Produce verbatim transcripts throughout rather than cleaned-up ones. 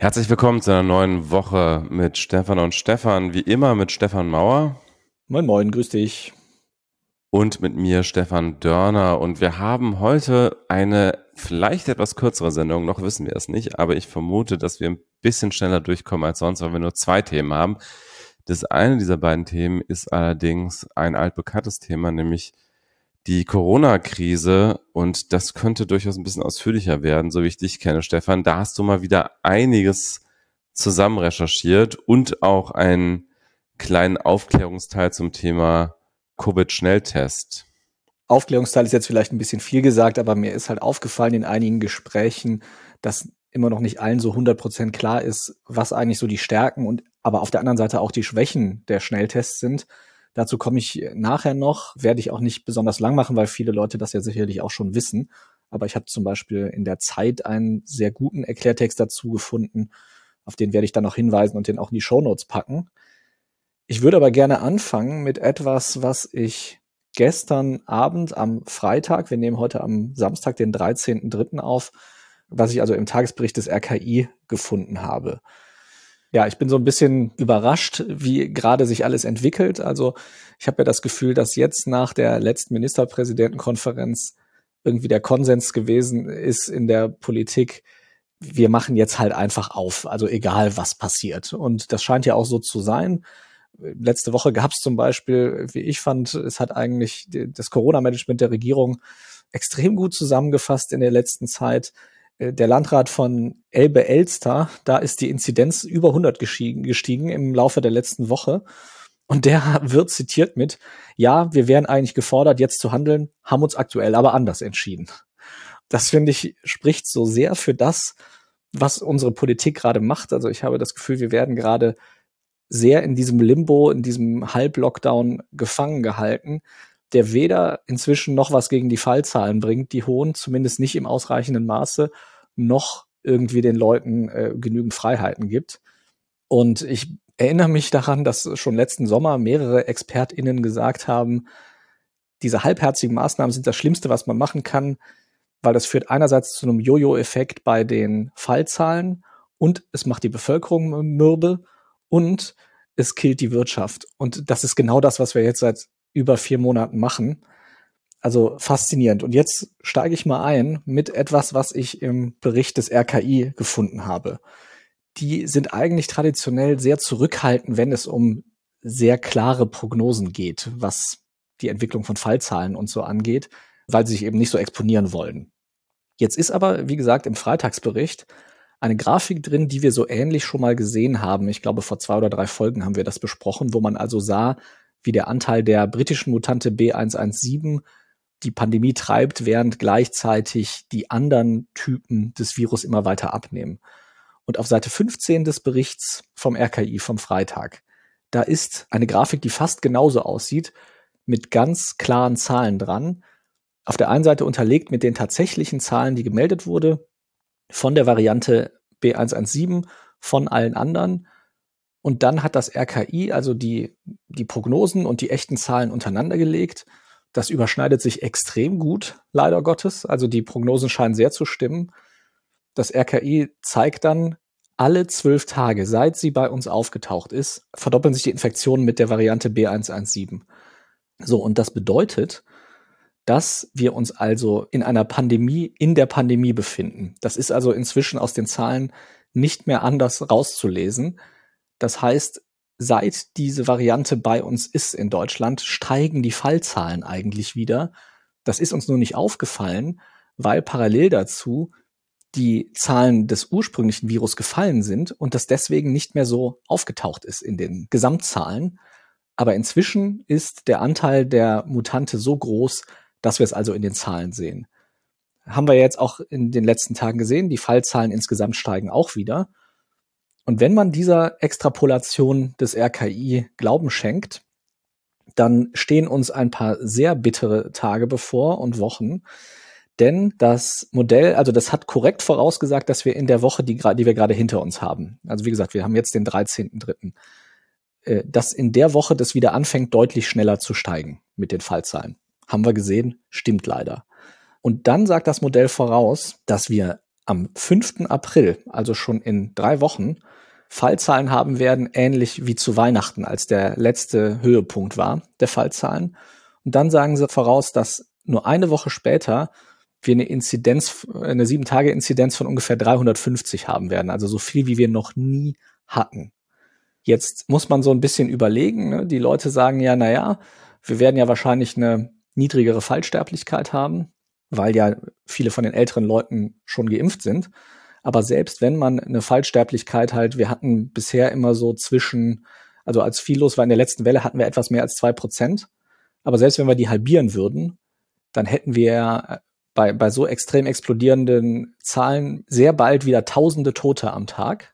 Herzlich willkommen zu einer neuen Woche mit Stefan und Stefan. Wie immer mit Stefan Mauer. Moin Moin, grüß dich. Und mit mir Stefan Dörner. Und wir haben heute eine vielleicht etwas kürzere Sendung, noch wissen wir es nicht, aber ich vermute, dass wir ein bisschen schneller durchkommen als sonst, weil wir nur zwei Themen haben. Das eine dieser beiden Themen ist allerdings ein altbekanntes Thema, nämlich die Corona-Krise, und das könnte durchaus ein bisschen ausführlicher werden, so wie ich dich kenne, Stefan. Da hast du mal wieder einiges zusammen recherchiert und auch einen kleinen Aufklärungsteil zum Thema Covid-Schnelltest. Aufklärungsteil ist jetzt vielleicht ein bisschen viel gesagt, aber mir ist halt aufgefallen in einigen Gesprächen, dass immer noch nicht allen so hundert Prozent klar ist, was eigentlich so die Stärken und aber auf der anderen Seite auch die Schwächen der Schnelltests sind. Dazu komme ich nachher noch, werde ich auch nicht besonders lang machen, weil viele Leute das ja sicherlich auch schon wissen. Aber ich habe zum Beispiel in der Zeit einen sehr guten Erklärtext dazu gefunden, auf den werde ich dann noch hinweisen und den auch in die Shownotes packen. Ich würde aber gerne anfangen mit etwas, was ich gestern Abend am Freitag, wir nehmen heute am Samstag, den dreizehnten dritten auf, was ich also im Tagesbericht des R K I gefunden habe. Ja, ich bin so ein bisschen überrascht, wie gerade sich alles entwickelt. Also ich habe ja das Gefühl, dass jetzt nach der letzten Ministerpräsidentenkonferenz irgendwie der Konsens gewesen ist in der Politik, wir machen jetzt halt einfach auf, also egal was passiert. Und das scheint ja auch so zu sein. Letzte Woche gab es zum Beispiel, wie ich fand, es hat eigentlich das Corona-Management der Regierung extrem gut zusammengefasst in der letzten Zeit. Der Landrat von Elbe-Elster, da ist die Inzidenz über hundert gestiegen, gestiegen im Laufe der letzten Woche. Und der wird zitiert mit, ja, wir wären eigentlich gefordert, jetzt zu handeln, haben uns aktuell aber anders entschieden. Das, finde ich, spricht so sehr für das, was unsere Politik gerade macht. Also ich habe das Gefühl, wir werden gerade sehr in diesem Limbo, in diesem Halb-Lockdown gefangen gehalten, der weder inzwischen noch was gegen die Fallzahlen bringt, die hohen, zumindest nicht im ausreichenden Maße, noch irgendwie den Leuten äh, genügend Freiheiten gibt. Und ich erinnere mich daran, dass schon letzten Sommer mehrere ExpertInnen gesagt haben, diese halbherzigen Maßnahmen sind das Schlimmste, was man machen kann, weil das führt einerseits zu einem Jojo-Effekt bei den Fallzahlen und es macht die Bevölkerung mürbe und es killt die Wirtschaft. Und das ist genau das, was wir jetzt seit über vier Monaten machen. Also faszinierend. Und jetzt steige ich mal ein mit etwas, was ich im Bericht des R K I gefunden habe. Die sind eigentlich traditionell sehr zurückhaltend, wenn es um sehr klare Prognosen geht, was die Entwicklung von Fallzahlen und so angeht, weil sie sich eben nicht so exponieren wollen. Jetzt ist aber, wie gesagt, im Freitagsbericht eine Grafik drin, die wir so ähnlich schon mal gesehen haben. Ich glaube, vor zwei oder drei Folgen haben wir das besprochen, wo man also sah, wie der Anteil der britischen Mutante B eins eins sieben die Pandemie treibt, während gleichzeitig die anderen Typen des Virus immer weiter abnehmen. Und auf Seite fünfzehn des Berichts vom R K I vom Freitag, da ist eine Grafik, die fast genauso aussieht, mit ganz klaren Zahlen dran. Auf der einen Seite unterlegt mit den tatsächlichen Zahlen, die gemeldet wurde, von der Variante B eins eins sieben, von allen anderen. Und dann hat das R K I also die, die Prognosen und die echten Zahlen untereinander gelegt. Das überschneidet sich extrem gut, leider Gottes. Also die Prognosen scheinen sehr zu stimmen. Das R K I zeigt dann, alle zwölf Tage, seit sie bei uns aufgetaucht ist, verdoppeln sich die Infektionen mit der Variante B eins eins sieben. So, und das bedeutet, dass wir uns also in einer Pandemie in der Pandemie befinden. Das ist also inzwischen aus den Zahlen nicht mehr anders rauszulesen. Das heißt, seit diese Variante bei uns ist in Deutschland, steigen die Fallzahlen eigentlich wieder. Das ist uns nur nicht aufgefallen, weil parallel dazu die Zahlen des ursprünglichen Virus gefallen sind und das deswegen nicht mehr so aufgetaucht ist in den Gesamtzahlen. Aber inzwischen ist der Anteil der Mutante so groß, dass wir es also in den Zahlen sehen. Haben wir jetzt auch in den letzten Tagen gesehen, die Fallzahlen insgesamt steigen auch wieder. Und wenn man dieser Extrapolation des R K I Glauben schenkt, dann stehen uns ein paar sehr bittere Tage bevor und Wochen. Denn das Modell, also das hat korrekt vorausgesagt, dass wir in der Woche, die, die wir gerade hinter uns haben, also wie gesagt, wir haben jetzt den dreizehnten dritten, dass in der Woche das wieder anfängt, deutlich schneller zu steigen mit den Fallzahlen. Haben wir gesehen, stimmt leider. Und dann sagt das Modell voraus, dass wir am fünften April, also schon in drei Wochen, Fallzahlen haben werden, ähnlich wie zu Weihnachten, als der letzte Höhepunkt war der Fallzahlen. Und dann sagen sie voraus, dass nur eine Woche später wir eine Inzidenz, eine sieben-Tage-Inzidenz von ungefähr dreihundertfünfzig haben werden, also so viel, wie wir noch nie hatten. Jetzt muss man so ein bisschen überlegen, ne? Die Leute sagen ja, na ja, wir werden ja wahrscheinlich eine niedrigere Fallsterblichkeit haben, weil ja viele von den älteren Leuten schon geimpft sind. Aber selbst wenn man eine Fallsterblichkeit halt, wir hatten bisher immer so zwischen, also als viel los war in der letzten Welle, hatten wir etwas mehr als zwei Prozent. Aber selbst wenn wir die halbieren würden, dann hätten wir bei, bei so extrem explodierenden Zahlen sehr bald wieder tausende Tote am Tag.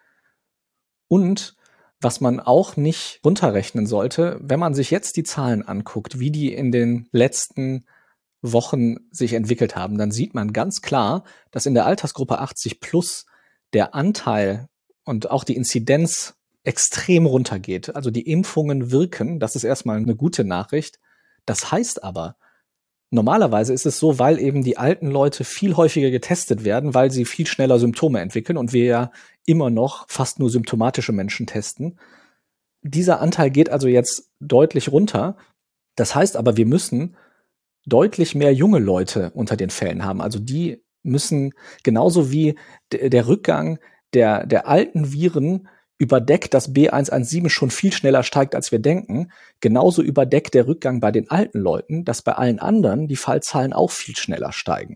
Und was man auch nicht runterrechnen sollte, wenn man sich jetzt die Zahlen anguckt, wie die in den letzten Wochen sich entwickelt haben, dann sieht man ganz klar, dass in der Altersgruppe achtzig plus der Anteil und auch die Inzidenz extrem runtergeht. Also die Impfungen wirken, das ist erstmal eine gute Nachricht. Das heißt aber, normalerweise ist es so, weil eben die alten Leute viel häufiger getestet werden, weil sie viel schneller Symptome entwickeln und wir ja immer noch fast nur symptomatische Menschen testen. Dieser Anteil geht also jetzt deutlich runter. Das heißt aber, wir müssen deutlich mehr junge Leute unter den Fällen haben. Also die müssen genauso wie d- der Rückgang der, der alten Viren überdeckt, dass B eins eins sieben schon viel schneller steigt, als wir denken. Genauso überdeckt der Rückgang bei den alten Leuten, dass bei allen anderen die Fallzahlen auch viel schneller steigen.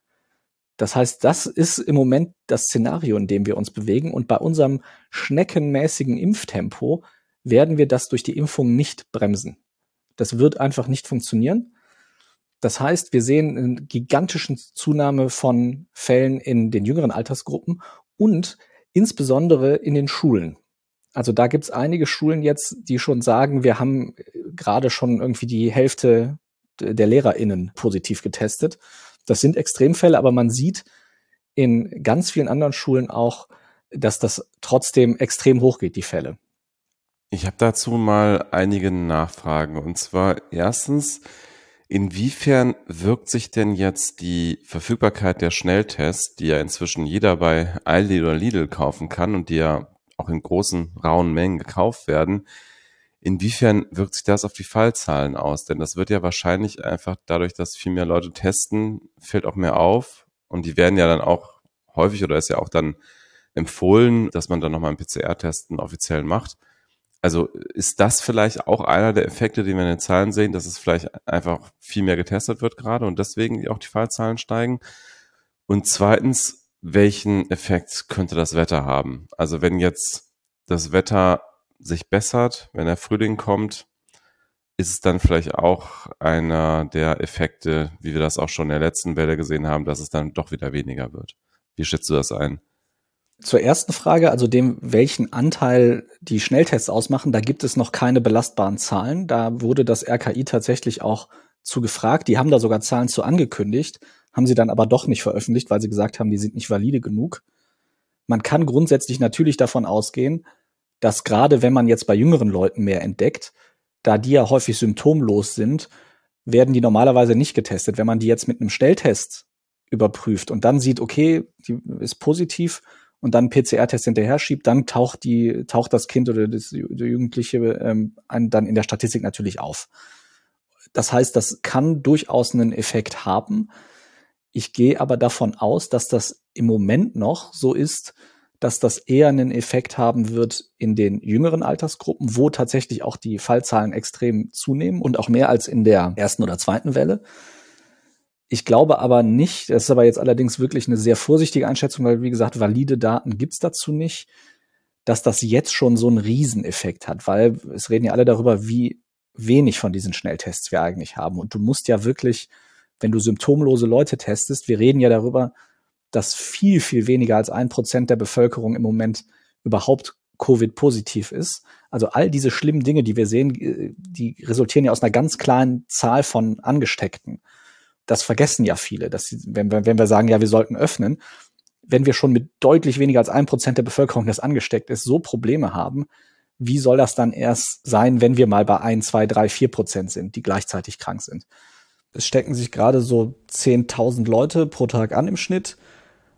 Das heißt, das ist im Moment das Szenario, in dem wir uns bewegen. Und bei unserem schneckenmäßigen Impftempo werden wir das durch die Impfung nicht bremsen. Das wird einfach nicht funktionieren. Das heißt, wir sehen eine gigantische Zunahme von Fällen in den jüngeren Altersgruppen und insbesondere in den Schulen. Also da gibt's einige Schulen jetzt, die schon sagen, wir haben gerade schon irgendwie die Hälfte der LehrerInnen positiv getestet. Das sind Extremfälle, aber man sieht in ganz vielen anderen Schulen auch, dass das trotzdem extrem hoch geht, die Fälle. Ich habe dazu mal einige Nachfragen. Und zwar erstens, inwiefern wirkt sich denn jetzt die Verfügbarkeit der Schnelltests, die ja inzwischen jeder bei Aldi oder Lidl kaufen kann und die ja auch in großen, rauen Mengen gekauft werden, inwiefern wirkt sich das auf die Fallzahlen aus? Denn das wird ja wahrscheinlich einfach dadurch, dass viel mehr Leute testen, fällt auch mehr auf. Und die werden ja dann auch häufig oder ist ja auch dann empfohlen, dass man dann nochmal einen P C R-Test einen offiziellen macht. Also ist das vielleicht auch einer der Effekte, die wir in den Zahlen sehen, dass es vielleicht einfach viel mehr getestet wird gerade und deswegen auch die Fallzahlen steigen? Und zweitens, welchen Effekt könnte das Wetter haben? Also wenn jetzt das Wetter sich bessert, wenn der Frühling kommt, ist es dann vielleicht auch einer der Effekte, wie wir das auch schon in der letzten Welle gesehen haben, dass es dann doch wieder weniger wird. Wie schätzt du das ein? Zur ersten Frage, also dem, welchen Anteil die Schnelltests ausmachen, da gibt es noch keine belastbaren Zahlen. Da wurde das R K I tatsächlich auch zu gefragt. Die haben da sogar Zahlen zu angekündigt, haben sie dann aber doch nicht veröffentlicht, weil sie gesagt haben, die sind nicht valide genug. Man kann grundsätzlich natürlich davon ausgehen, dass gerade wenn man jetzt bei jüngeren Leuten mehr entdeckt, da die ja häufig symptomlos sind, werden die normalerweise nicht getestet. Wenn man die jetzt mit einem Schnelltest überprüft und dann sieht, okay, die ist positiv, und dann einen P C R-Test hinterher schiebt, dann taucht die, taucht das Kind oder das, der Jugendliche ähm, dann in der Statistik natürlich auf. Das heißt, das kann durchaus einen Effekt haben. Ich gehe aber davon aus, dass das im Moment noch so ist, dass das eher einen Effekt haben wird in den jüngeren Altersgruppen, wo tatsächlich auch die Fallzahlen extrem zunehmen und auch mehr als in der ersten oder zweiten Welle. Ich glaube aber nicht, das ist aber jetzt allerdings wirklich eine sehr vorsichtige Einschätzung, weil, wie gesagt, valide Daten gibt's dazu nicht, dass das jetzt schon so einen Rieseneffekt hat, weil es reden ja alle darüber, wie wenig von diesen Schnelltests wir eigentlich haben. Und du musst ja wirklich, wenn du symptomlose Leute testest, wir reden ja darüber, dass viel, viel weniger als ein Prozent der Bevölkerung im Moment überhaupt Covid-positiv ist. Also all diese schlimmen Dinge, die wir sehen, die resultieren ja aus einer ganz kleinen Zahl von Angesteckten. Das vergessen ja viele, dass sie, wenn wir, wenn wir sagen, ja, wir sollten öffnen, wenn wir schon mit deutlich weniger als ein Prozent der Bevölkerung, das angesteckt ist, so Probleme haben, wie soll das dann erst sein, wenn wir mal bei ein, zwei, drei, vier Prozent sind, die gleichzeitig krank sind? Es stecken sich gerade so zehntausend Leute pro Tag an im Schnitt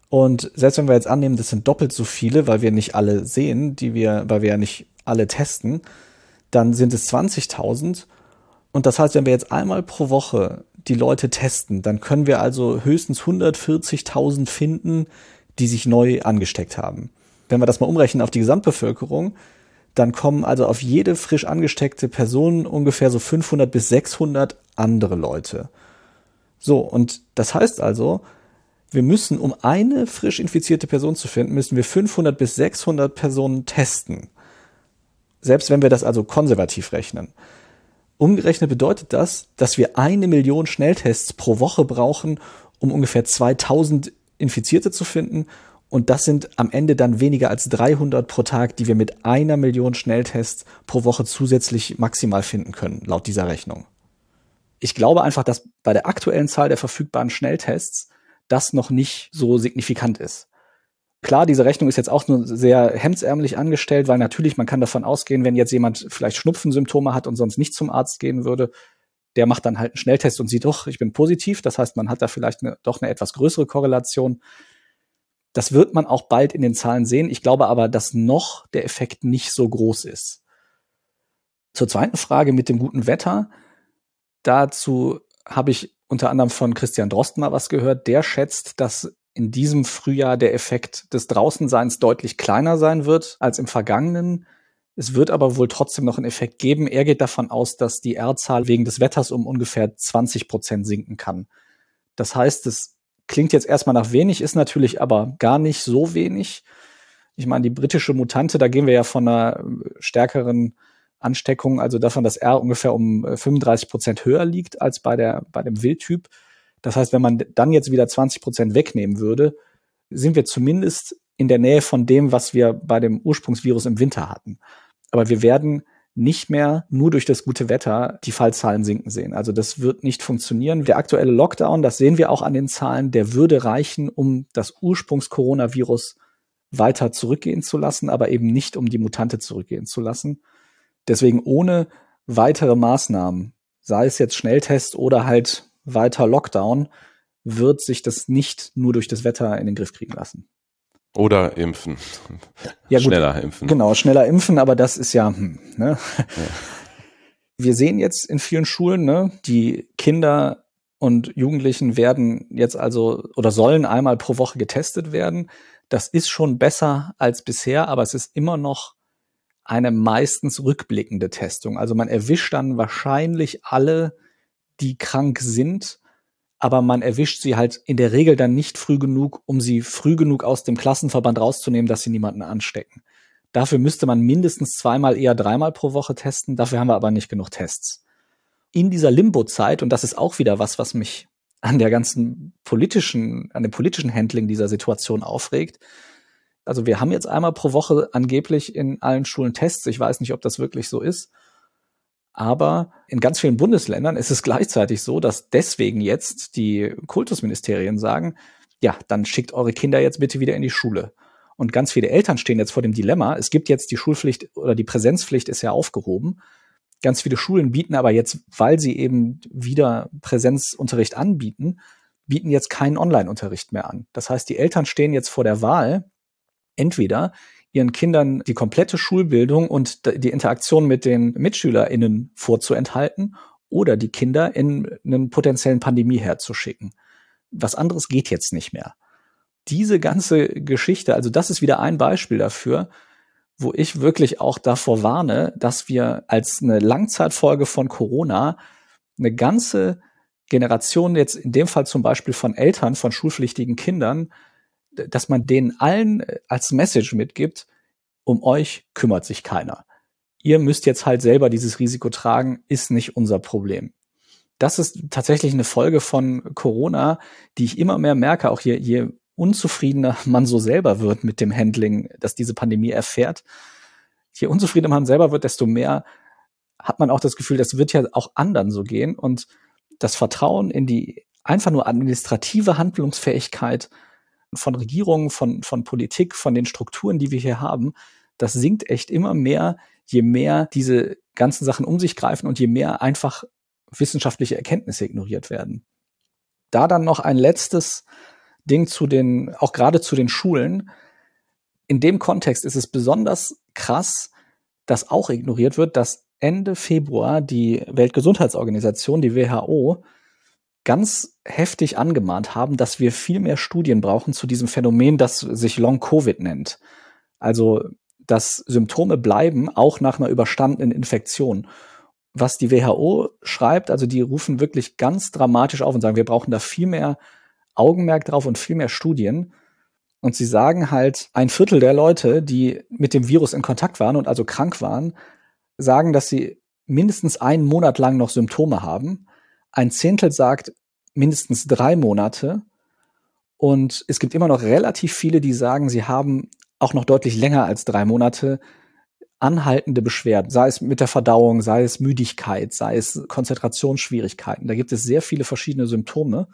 Und selbst wenn wir jetzt annehmen, das sind doppelt so viele, weil wir nicht alle sehen, die wir, weil wir ja nicht alle testen, dann sind es zwanzigtausend. Und das heißt, wenn wir jetzt einmal pro Woche die Leute testen, dann können wir also höchstens hundertvierzigtausend finden, die sich neu angesteckt haben. Wenn wir das mal umrechnen auf die Gesamtbevölkerung, dann kommen also auf jede frisch angesteckte Person ungefähr so fünfhundert bis sechshundert andere Leute. So, und das heißt also, wir müssen, um eine frisch infizierte Person zu finden, müssen wir fünfhundert bis sechshundert Personen testen. Selbst wenn wir das also konservativ rechnen. Umgerechnet bedeutet das, dass wir eine Million Schnelltests pro Woche brauchen, um ungefähr zweitausend Infizierte zu finden. Und das sind am Ende dann weniger als dreihundert pro Tag, die wir mit einer Million Schnelltests pro Woche zusätzlich maximal finden können, laut dieser Rechnung. Ich glaube einfach, dass bei der aktuellen Zahl der verfügbaren Schnelltests das noch nicht so signifikant ist. Klar, diese Rechnung ist jetzt auch nur sehr hemdsärmelig angestellt, weil natürlich, man kann davon ausgehen, wenn jetzt jemand vielleicht Schnupfensymptome hat und sonst nicht zum Arzt gehen würde, der macht dann halt einen Schnelltest und sieht, doch, ich bin positiv. Das heißt, man hat da vielleicht eine, doch eine etwas größere Korrelation. Das wird man auch bald in den Zahlen sehen. Ich glaube aber, dass noch der Effekt nicht so groß ist. Zur zweiten Frage mit dem guten Wetter. Dazu habe ich unter anderem von Christian Drosten mal was gehört. Der schätzt, dass in diesem Frühjahr der Effekt des Draußenseins deutlich kleiner sein wird als im vergangenen. Es wird aber wohl trotzdem noch einen Effekt geben. Er geht davon aus, dass die R-Zahl wegen des Wetters um ungefähr zwanzig Prozent sinken kann. Das heißt, es klingt jetzt erstmal nach wenig, ist natürlich aber gar nicht so wenig. Ich meine, die britische Mutante, da gehen wir ja von einer stärkeren Ansteckung, also davon, dass R ungefähr um fünfunddreißig Prozent höher liegt als bei der, bei dem Wildtyp. Das heißt, wenn man dann jetzt wieder zwanzig Prozent wegnehmen würde, sind wir zumindest in der Nähe von dem, was wir bei dem Ursprungsvirus im Winter hatten. Aber wir werden nicht mehr nur durch das gute Wetter die Fallzahlen sinken sehen. Also das wird nicht funktionieren. Der aktuelle Lockdown, das sehen wir auch an den Zahlen, der würde reichen, um das Ursprungs-Coronavirus weiter zurückgehen zu lassen, aber eben nicht, um die Mutante zurückgehen zu lassen. Deswegen ohne weitere Maßnahmen, sei es jetzt Schnelltest oder halt weiter Lockdown, wird sich das nicht nur durch das Wetter in den Griff kriegen lassen. Oder impfen. Ja, schneller gut, impfen. Genau, schneller impfen, aber das ist ja, hm, ne? Ja. Wir sehen jetzt in vielen Schulen, ne, die Kinder und Jugendlichen werden jetzt also oder sollen einmal pro Woche getestet werden. Das ist schon besser als bisher, aber es ist immer noch eine meistens rückblickende Testung. Also man erwischt dann wahrscheinlich alle, die krank sind, aber man erwischt sie halt in der Regel dann nicht früh genug, um sie früh genug aus dem Klassenverband rauszunehmen, dass sie niemanden anstecken. Dafür müsste man mindestens zweimal, eher dreimal pro Woche testen. Dafür haben wir aber nicht genug Tests. In dieser Limbo-Zeit, und das ist auch wieder was, was mich an der ganzen politischen, an dem politischen Handling dieser Situation aufregt. Also wir haben jetzt einmal pro Woche angeblich in allen Schulen Tests. Ich weiß nicht, ob das wirklich so ist. Aber in ganz vielen Bundesländern ist es gleichzeitig so, dass deswegen jetzt die Kultusministerien sagen, ja, dann schickt eure Kinder jetzt bitte wieder in die Schule. Und ganz viele Eltern stehen jetzt vor dem Dilemma. Es gibt jetzt die Schulpflicht oder die Präsenzpflicht ist ja aufgehoben. Ganz viele Schulen bieten aber jetzt, weil sie eben wieder Präsenzunterricht anbieten, bieten jetzt keinen Online-Unterricht mehr an. Das heißt, die Eltern stehen jetzt vor der Wahl, entweder ihren Kindern die komplette Schulbildung und die Interaktion mit den MitschülerInnen vorzuenthalten oder die Kinder in einen potenziellen Pandemieherd zu schicken. Was anderes geht jetzt nicht mehr. Diese ganze Geschichte, also das ist wieder ein Beispiel dafür, wo ich wirklich auch davor warne, dass wir als eine Langzeitfolge von Corona eine ganze Generation jetzt in dem Fall zum Beispiel von Eltern von schulpflichtigen Kindern, dass man denen allen als Message mitgibt, um euch kümmert sich keiner. Ihr müsst jetzt halt selber dieses Risiko tragen, ist nicht unser Problem. Das ist tatsächlich eine Folge von Corona, die ich immer mehr merke, auch je, je unzufriedener man so selber wird mit dem Handling, das diese Pandemie erfährt. Je unzufriedener man selber wird, desto mehr hat man auch das Gefühl, das wird ja auch anderen so gehen. Und das Vertrauen in die einfach nur administrative Handlungsfähigkeit von Regierungen, von, von Politik, von den Strukturen, die wir hier haben, das sinkt echt immer mehr, je mehr diese ganzen Sachen um sich greifen und je mehr einfach wissenschaftliche Erkenntnisse ignoriert werden. Da dann noch ein letztes Ding zu den, auch gerade zu den Schulen. In dem Kontext ist es besonders krass, dass auch ignoriert wird, dass Ende Februar die Weltgesundheitsorganisation, die W H O, ganz heftig angemahnt haben, dass wir viel mehr Studien brauchen zu diesem Phänomen, das sich Long-Covid nennt. Also, dass Symptome bleiben, auch nach einer überstandenen Infektion. Was die W H O schreibt, also die rufen wirklich ganz dramatisch auf und sagen, wir brauchen da viel mehr Augenmerk drauf und viel mehr Studien. Und sie sagen halt, ein Viertel der Leute, die mit dem Virus in Kontakt waren und also krank waren, sagen, dass sie mindestens einen Monat lang noch Symptome haben. Ein Zehntel sagt mindestens drei Monate. Und es gibt immer noch relativ viele, die sagen, sie haben auch noch deutlich länger als drei Monate anhaltende Beschwerden, sei es mit der Verdauung, sei es Müdigkeit, sei es Konzentrationsschwierigkeiten. Da gibt es sehr viele verschiedene Symptome.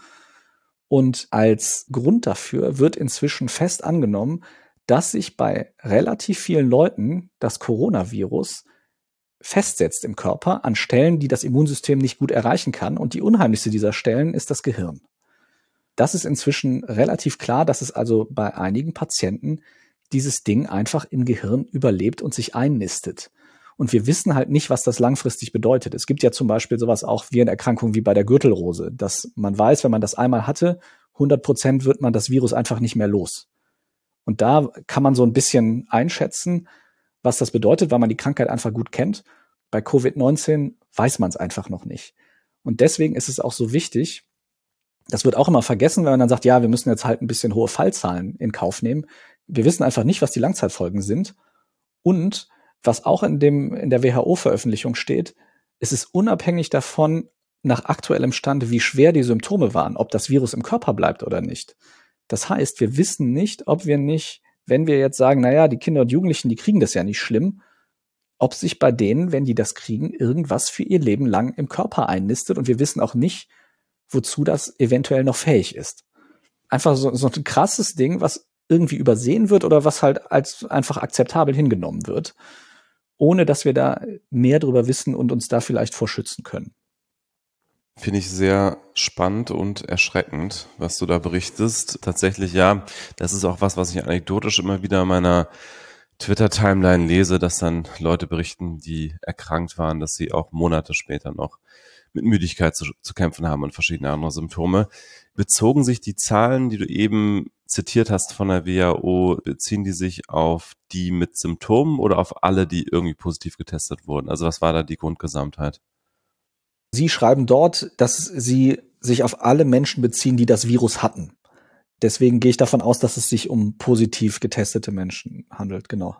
Und als Grund dafür wird inzwischen fest angenommen, dass sich bei relativ vielen Leuten das Coronavirus festsetzt im Körper an Stellen, die das Immunsystem nicht gut erreichen kann. Und die unheimlichste dieser Stellen ist das Gehirn. Das ist inzwischen relativ klar, dass es also bei einigen Patienten dieses Ding einfach im Gehirn überlebt und sich einnistet. Und wir wissen halt nicht, was das langfristig bedeutet. Es gibt ja zum Beispiel sowas auch wie eine Erkrankung wie bei der Gürtelrose, dass man weiß, wenn man das einmal hatte, hundert Prozent wird man das Virus einfach nicht mehr los. Und da kann man so ein bisschen einschätzen, was das bedeutet, weil man die Krankheit einfach gut kennt. Bei Covid neunzehn weiß man es einfach noch nicht. Und deswegen ist es auch so wichtig, das wird auch immer vergessen, wenn man dann sagt, ja, wir müssen jetzt halt ein bisschen hohe Fallzahlen in Kauf nehmen. Wir wissen einfach nicht, was die Langzeitfolgen sind. Und was auch in dem, in der W H O-Veröffentlichung steht, es ist unabhängig davon, nach aktuellem Stand, wie schwer die Symptome waren, ob das Virus im Körper bleibt oder nicht. Das heißt, wir wissen nicht, ob wir nicht, wenn wir jetzt sagen, naja, die Kinder und Jugendlichen, die kriegen das ja nicht schlimm, ob sich bei denen, wenn die das kriegen, irgendwas für ihr Leben lang im Körper einnistet. Und wir wissen auch nicht, wozu das eventuell noch fähig ist. Einfach so, so ein krasses Ding, was irgendwie übersehen wird oder was halt als einfach akzeptabel hingenommen wird, ohne dass wir da mehr drüber wissen und uns da vielleicht vor schützen können. Finde ich sehr spannend und erschreckend, was du da berichtest. Tatsächlich, ja, das ist auch was, was ich anekdotisch immer wieder in meiner Twitter-Timeline lese, dass dann Leute berichten, die erkrankt waren, dass sie auch Monate später noch mit Müdigkeit zu, zu kämpfen haben und verschiedene andere Symptome. Bezogen sich die Zahlen, die du eben zitiert hast von der W H O, beziehen die sich auf die mit Symptomen oder auf alle, die irgendwie positiv getestet wurden? Also was war da die Grundgesamtheit? Sie schreiben dort, dass sie sich auf alle Menschen beziehen, die das Virus hatten. Deswegen gehe ich davon aus, dass es sich um positiv getestete Menschen handelt, genau.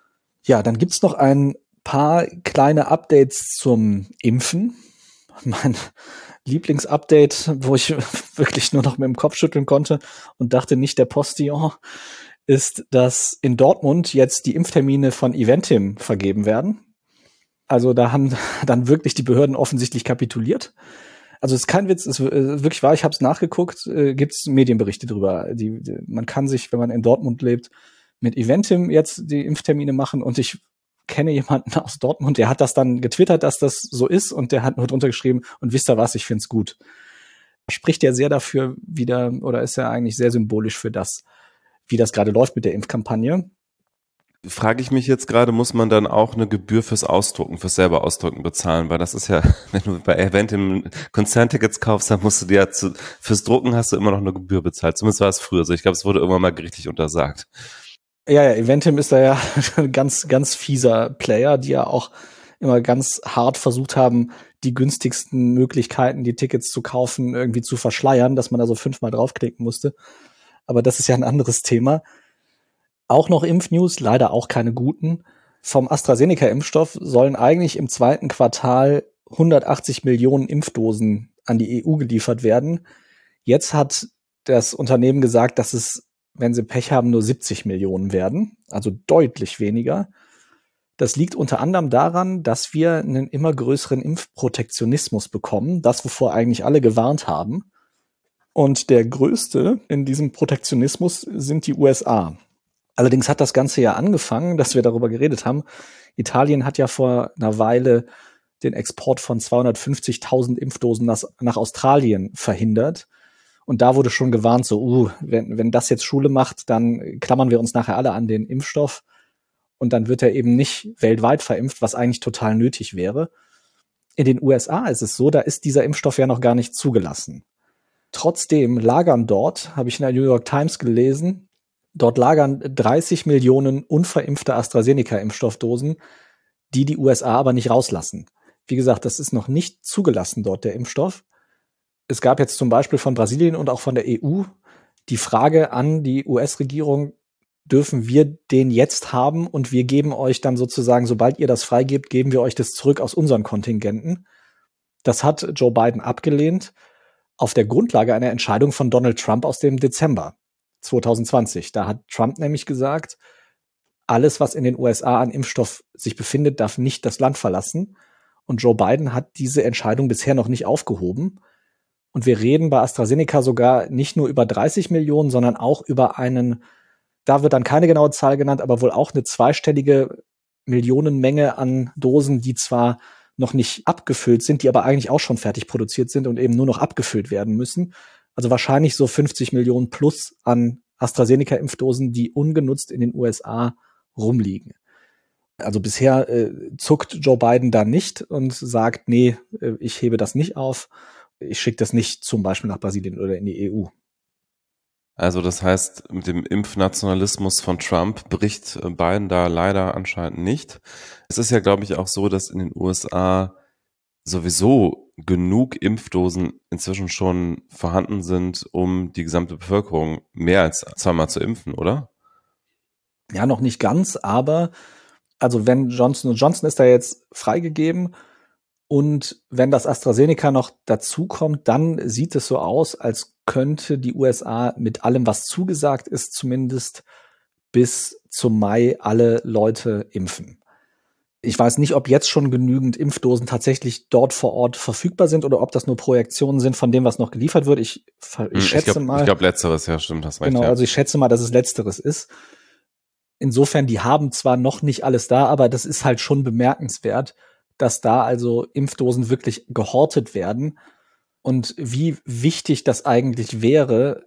Ja, dann gibt's noch ein paar kleine Updates zum Impfen. Mein Lieblingsupdate, wo ich wirklich nur noch mit dem Kopf schütteln konnte und dachte, nicht der Postillon, ist, dass in Dortmund jetzt die Impftermine von Eventim vergeben werden. Also da haben dann wirklich die Behörden offensichtlich kapituliert. Also es ist kein Witz, es ist wirklich wahr, ich habe es nachgeguckt, äh, gibt es Medienberichte drüber. Die, die, man kann sich, wenn man in Dortmund lebt, mit Eventim jetzt die Impftermine machen und ich kenne jemanden aus Dortmund, der hat das dann getwittert, dass das so ist und der hat nur drunter geschrieben, und wisst ihr was, ich find's gut. Spricht ja sehr dafür wieder, oder ist ja eigentlich sehr symbolisch für das, wie das gerade läuft mit der Impfkampagne. Frage ich mich jetzt gerade, muss man dann auch eine Gebühr fürs Ausdrucken, fürs selber Ausdrucken bezahlen? Weil das ist ja, wenn du bei Eventim Konzerntickets kaufst, dann musst du dir ja zu, fürs Drucken hast du immer noch eine Gebühr bezahlt. Zumindest war es früher so. Ich glaube, es wurde irgendwann mal gerichtlich untersagt. Ja, ja, Eventim ist da ja ein ganz, ganz fieser Player, die ja auch immer ganz hart versucht haben, die günstigsten Möglichkeiten, die Tickets zu kaufen, irgendwie zu verschleiern, dass man da so fünfmal draufklicken musste. Aber das ist ja ein anderes Thema. Auch noch Impfnews, leider auch keine guten. Vom AstraZeneca-Impfstoff sollen eigentlich im zweiten Quartal hundertachtzig Millionen Impfdosen an die E U geliefert werden. Jetzt hat das Unternehmen gesagt, dass es, wenn sie Pech haben, nur siebzig Millionen werden, also deutlich weniger. Das liegt unter anderem daran, dass wir einen immer größeren Impfprotektionismus bekommen, das, wovor eigentlich alle gewarnt haben. Und der größte in diesem Protektionismus sind die U S A. Allerdings hat das Ganze ja angefangen, dass wir darüber geredet haben. Italien hat ja vor einer Weile den Export von zweihundertfünfzigtausend Impfdosen nach Australien verhindert. Und da wurde schon gewarnt, so, uh, wenn, wenn das jetzt Schule macht, dann klammern wir uns nachher alle an den Impfstoff und dann wird er eben nicht weltweit verimpft, was eigentlich total nötig wäre. In den U S A ist es so, da ist dieser Impfstoff ja noch gar nicht zugelassen. Trotzdem lagern dort, habe ich in der New York Times gelesen, dort lagern dreißig Millionen unverimpfte AstraZeneca-Impfstoffdosen, die die U S A aber nicht rauslassen. Wie gesagt, das ist noch nicht zugelassen dort, der Impfstoff. Es gab jetzt zum Beispiel von Brasilien und auch von der E U die Frage an die U S-Regierung, dürfen wir den jetzt haben und wir geben euch dann sozusagen, sobald ihr das freigebt, geben wir euch das zurück aus unseren Kontingenten. Das hat Joe Biden abgelehnt auf der Grundlage einer Entscheidung von Donald Trump aus dem Dezember zwanzig zwanzig. Da hat Trump nämlich gesagt, alles, was in den U S A an Impfstoff sich befindet, darf nicht das Land verlassen. Und Joe Biden hat diese Entscheidung bisher noch nicht aufgehoben. Und wir reden bei AstraZeneca sogar nicht nur über dreißig Millionen, sondern auch über einen, da wird dann keine genaue Zahl genannt, aber wohl auch eine zweistellige Millionenmenge an Dosen, die zwar noch nicht abgefüllt sind, die aber eigentlich auch schon fertig produziert sind und eben nur noch abgefüllt werden müssen. Also wahrscheinlich so fünfzig Millionen plus an AstraZeneca-Impfdosen, die ungenutzt in den U S A rumliegen. Also bisher äh, zuckt Joe Biden da nicht und sagt, nee, äh, ich hebe das nicht auf. Ich schicke das nicht zum Beispiel nach Brasilien oder in die E U. Also das heißt, mit dem Impfnationalismus von Trump bricht Biden da leider anscheinend nicht. Es ist ja, glaube ich, auch so, dass in den U S A sowieso genug Impfdosen inzwischen schon vorhanden sind, um die gesamte Bevölkerung mehr als zweimal zu impfen, oder? Ja, noch nicht ganz, aber also wenn Johnson und Johnson ist da jetzt freigegeben und wenn das AstraZeneca noch dazukommt, dann sieht es so aus, als könnte die U S A mit allem, was zugesagt ist, zumindest bis zum Mai alle Leute impfen. Ich weiß nicht, ob jetzt schon genügend Impfdosen tatsächlich dort vor Ort verfügbar sind oder ob das nur Projektionen sind von dem, was noch geliefert wird. Ich, ich schätze ich glaub, mal. Ich glaube, letzteres, ja, stimmt, hast recht. Genau, ja. also ich schätze mal, dass es letzteres ist. Insofern, die haben zwar noch nicht alles da, aber das ist halt schon bemerkenswert, dass da also Impfdosen wirklich gehortet werden. Und wie wichtig das eigentlich wäre,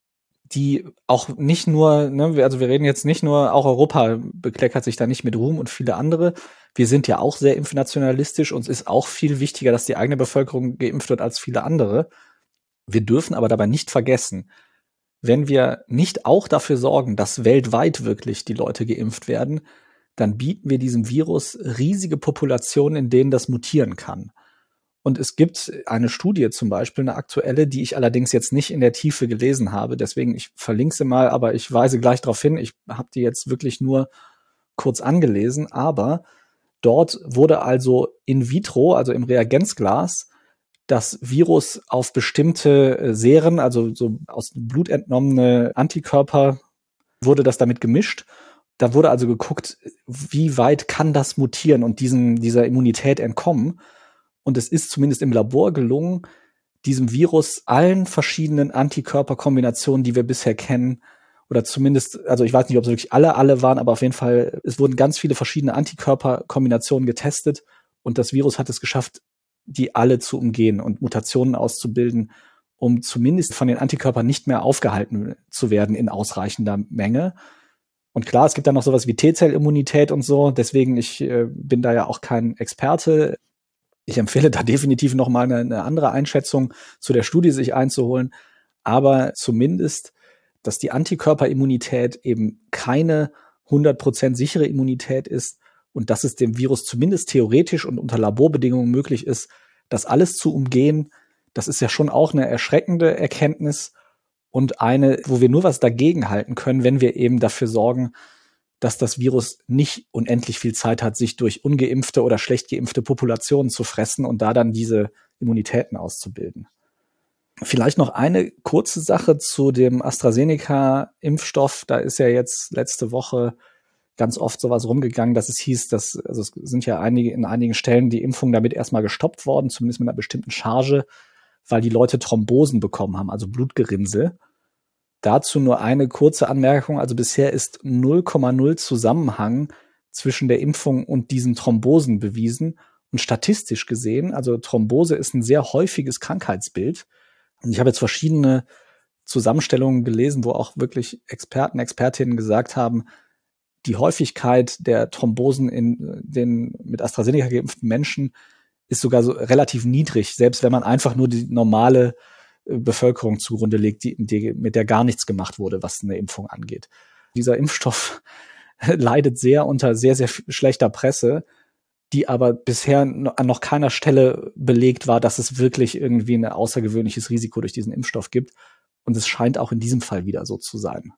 die auch nicht nur, ne, also wir reden jetzt nicht nur, auch Europa bekleckert sich da nicht mit Ruhm und viele andere. Wir sind ja auch sehr impfnationalistisch. Uns ist auch viel wichtiger, dass die eigene Bevölkerung geimpft wird als viele andere. Wir dürfen aber dabei nicht vergessen, wenn wir nicht auch dafür sorgen, dass weltweit wirklich die Leute geimpft werden, dann bieten wir diesem Virus riesige Populationen, in denen das mutieren kann. Und es gibt eine Studie zum Beispiel, eine aktuelle, die ich allerdings jetzt nicht in der Tiefe gelesen habe. Deswegen, ich verlinke sie mal, aber ich weise gleich darauf hin. Ich habe die jetzt wirklich nur kurz angelesen. Aber dort wurde also in vitro, also im Reagenzglas, das Virus auf bestimmte Seren, also so aus dem Blut entnommene Antikörper, wurde das damit gemischt. Da wurde also geguckt, wie weit kann das mutieren und diesen, dieser Immunität entkommen. Und es ist zumindest im Labor gelungen, diesem Virus allen verschiedenen Antikörperkombinationen, die wir bisher kennen, oder zumindest, also ich weiß nicht, ob es wirklich alle, alle waren, aber auf jeden Fall, es wurden ganz viele verschiedene Antikörperkombinationen getestet und das Virus hat es geschafft, die alle zu umgehen und Mutationen auszubilden, um zumindest von den Antikörpern nicht mehr aufgehalten zu werden in ausreichender Menge. Und klar, es gibt dann noch sowas wie T-Zellimmunität und so, deswegen, ich äh, bin da ja auch kein Experte. Ich empfehle da definitiv noch mal eine, eine andere Einschätzung zu der Studie sich einzuholen. Aber zumindest, dass die Antikörperimmunität eben keine hundert Prozent sichere Immunität ist und dass es dem Virus zumindest theoretisch und unter Laborbedingungen möglich ist, das alles zu umgehen, das ist ja schon auch eine erschreckende Erkenntnis und eine, wo wir nur was dagegen halten können, wenn wir eben dafür sorgen, dass das Virus nicht unendlich viel Zeit hat, sich durch ungeimpfte oder schlecht geimpfte Populationen zu fressen und da dann diese Immunitäten auszubilden. Vielleicht noch eine kurze Sache zu dem AstraZeneca-Impfstoff. Da ist ja jetzt letzte Woche ganz oft sowas rumgegangen, dass es hieß, dass, also es sind ja einige, in einigen Stellen die Impfungen damit erstmal gestoppt worden, zumindest mit einer bestimmten Charge, weil die Leute Thrombosen bekommen haben, also Blutgerinnsel. Dazu nur eine kurze Anmerkung. Also bisher ist null Komma null Zusammenhang zwischen der Impfung und diesen Thrombosen bewiesen. Und statistisch gesehen, also Thrombose ist ein sehr häufiges Krankheitsbild. Und ich habe jetzt verschiedene Zusammenstellungen gelesen, wo auch wirklich Experten, Expertinnen gesagt haben, die Häufigkeit der Thrombosen in den mit AstraZeneca geimpften Menschen ist sogar so relativ niedrig, selbst wenn man einfach nur die normale Bevölkerung zugrunde legt, die, die, mit der gar nichts gemacht wurde, was eine Impfung angeht. Dieser Impfstoff leidet sehr unter sehr, sehr schlechter Presse, die aber bisher an noch keiner Stelle belegt war, dass es wirklich irgendwie ein außergewöhnliches Risiko durch diesen Impfstoff gibt. Und es scheint auch in diesem Fall wieder so zu sein.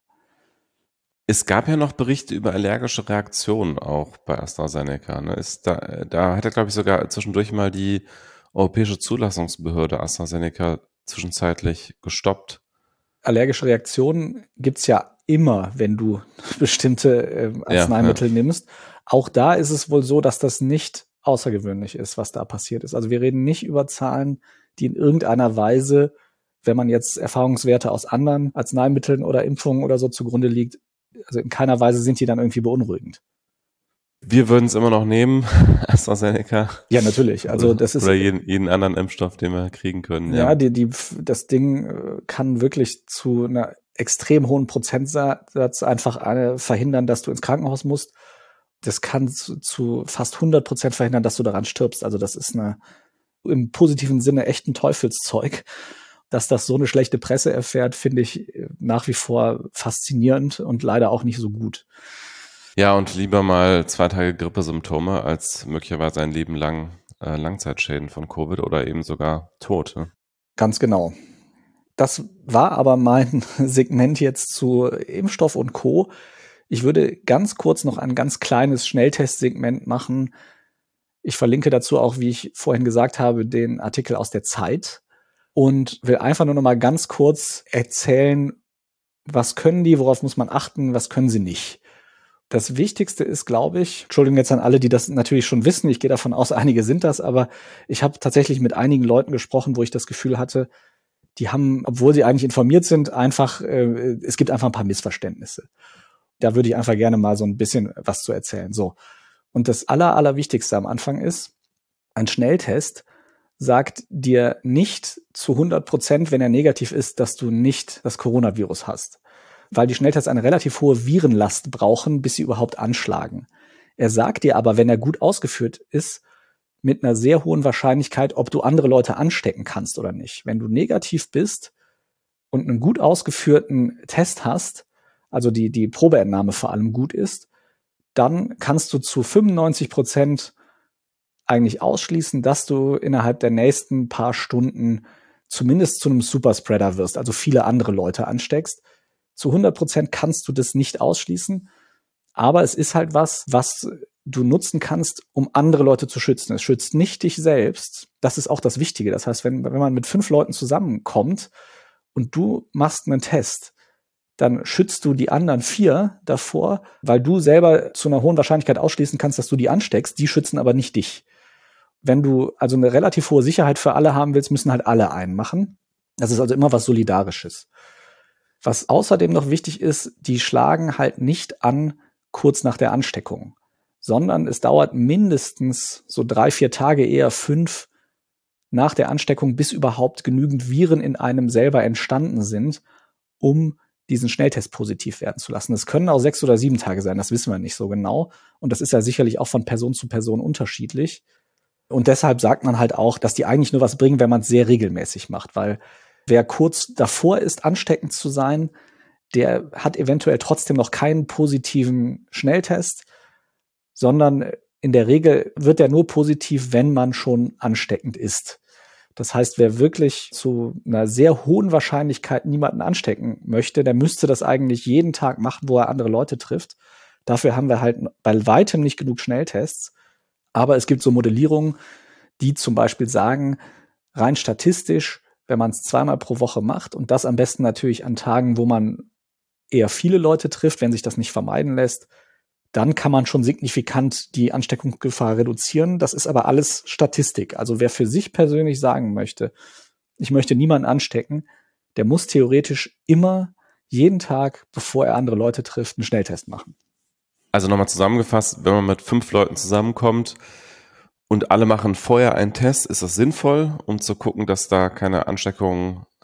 Es gab ja noch Berichte über allergische Reaktionen auch bei AstraZeneca. Ne? Ist da, da hat er, glaube ich, sogar zwischendurch mal die Europäische Zulassungsbehörde AstraZeneca zwischenzeitlich gestoppt. Allergische Reaktionen gibt's ja immer, wenn du bestimmte äh, Arzneimittel ja, ja. nimmst. Auch da ist es wohl so, dass das nicht außergewöhnlich ist, was da passiert ist. Also wir reden nicht über Zahlen, die in irgendeiner Weise, wenn man jetzt Erfahrungswerte aus anderen Arzneimitteln oder Impfungen oder so zugrunde liegt, also in keiner Weise sind die dann irgendwie beunruhigend. Wir würden es immer noch nehmen, AstraZeneca. Ja, natürlich. Also das ist oder jeden, jeden anderen Impfstoff, den wir kriegen können. Ja, ja. die, die, das Ding kann wirklich zu einer extrem hohen Prozentsatz einfach eine verhindern, dass du ins Krankenhaus musst. Das kann zu, zu fast hundert Prozent verhindern, dass du daran stirbst. Also das ist eine im positiven Sinne echt ein Teufelszeug. Dass das so eine schlechte Presse erfährt, finde ich nach wie vor faszinierend und leider auch nicht so gut. Ja, und lieber mal zwei Tage Grippesymptome als möglicherweise ein Leben lang äh, Langzeitschäden von Covid oder eben sogar Tod. Ne? Ganz genau. Das war aber mein Segment jetzt zu Impfstoff und Co. Ich würde ganz kurz noch ein ganz kleines Schnelltestsegment machen. Ich verlinke dazu auch, wie ich vorhin gesagt habe, den Artikel aus der Zeit. Und will einfach nur noch mal ganz kurz erzählen, was können die, worauf muss man achten, was können sie nicht. Das Wichtigste ist, glaube ich, Entschuldigung jetzt an alle, die das natürlich schon wissen, ich gehe davon aus, einige sind das, aber ich habe tatsächlich mit einigen Leuten gesprochen, wo ich das Gefühl hatte, die haben, obwohl sie eigentlich informiert sind, einfach, äh, es gibt einfach ein paar Missverständnisse. Da würde ich einfach gerne mal so ein bisschen was zu erzählen. So. Und das Aller, Allerwichtigste am Anfang ist, ein Schnelltest sagt dir nicht zu hundert Prozent, wenn er negativ ist, dass du nicht das Coronavirus hast. Weil die Schnelltests eine relativ hohe Virenlast brauchen, bis sie überhaupt anschlagen. Er sagt dir aber, wenn er gut ausgeführt ist, mit einer sehr hohen Wahrscheinlichkeit, ob du andere Leute anstecken kannst oder nicht. Wenn du negativ bist und einen gut ausgeführten Test hast, also die, die Probeentnahme vor allem gut ist, dann kannst du zu fünfundneunzig Prozent eigentlich ausschließen, dass du innerhalb der nächsten paar Stunden zumindest zu einem Superspreader wirst, also viele andere Leute ansteckst. Zu hundert Prozent kannst du das nicht ausschließen, aber es ist halt was, was du nutzen kannst, um andere Leute zu schützen. Es schützt nicht dich selbst. Das ist auch das Wichtige. Das heißt, wenn, wenn man mit fünf Leuten zusammenkommt und du machst einen Test, dann schützt du die anderen vier davor, weil du selber zu einer hohen Wahrscheinlichkeit ausschließen kannst, dass du die ansteckst. Die schützen aber nicht dich. Wenn du also eine relativ hohe Sicherheit für alle haben willst, müssen halt alle einen machen. Das ist also immer was Solidarisches. Was außerdem noch wichtig ist, die schlagen halt nicht an kurz nach der Ansteckung, sondern es dauert mindestens so drei, vier Tage, eher fünf nach der Ansteckung, bis überhaupt genügend Viren in einem selber entstanden sind, um diesen Schnelltest positiv werden zu lassen. Es können auch sechs oder sieben Tage sein, das wissen wir nicht so genau. Und das ist ja sicherlich auch von Person zu Person unterschiedlich. Und deshalb sagt man halt auch, dass die eigentlich nur was bringen, wenn man es sehr regelmäßig macht, weil wer kurz davor ist, ansteckend zu sein, der hat eventuell trotzdem noch keinen positiven Schnelltest, sondern in der Regel wird der nur positiv, wenn man schon ansteckend ist. Das heißt, wer wirklich zu einer sehr hohen Wahrscheinlichkeit niemanden anstecken möchte, der müsste das eigentlich jeden Tag machen, wo er andere Leute trifft. Dafür haben wir halt bei weitem nicht genug Schnelltests. Aber es gibt so Modellierungen, die zum Beispiel sagen, rein statistisch, wenn man es zweimal pro Woche macht und das am besten natürlich an Tagen, wo man eher viele Leute trifft, wenn sich das nicht vermeiden lässt, dann kann man schon signifikant die Ansteckungsgefahr reduzieren. Das ist aber alles Statistik. Also wer für sich persönlich sagen möchte, ich möchte niemanden anstecken, der muss theoretisch immer jeden Tag, bevor er andere Leute trifft, einen Schnelltest machen. Also nochmal zusammengefasst, wenn man mit fünf Leuten zusammenkommt und alle machen vorher einen Test, ist das sinnvoll, um zu gucken, dass da keine Ansteckungen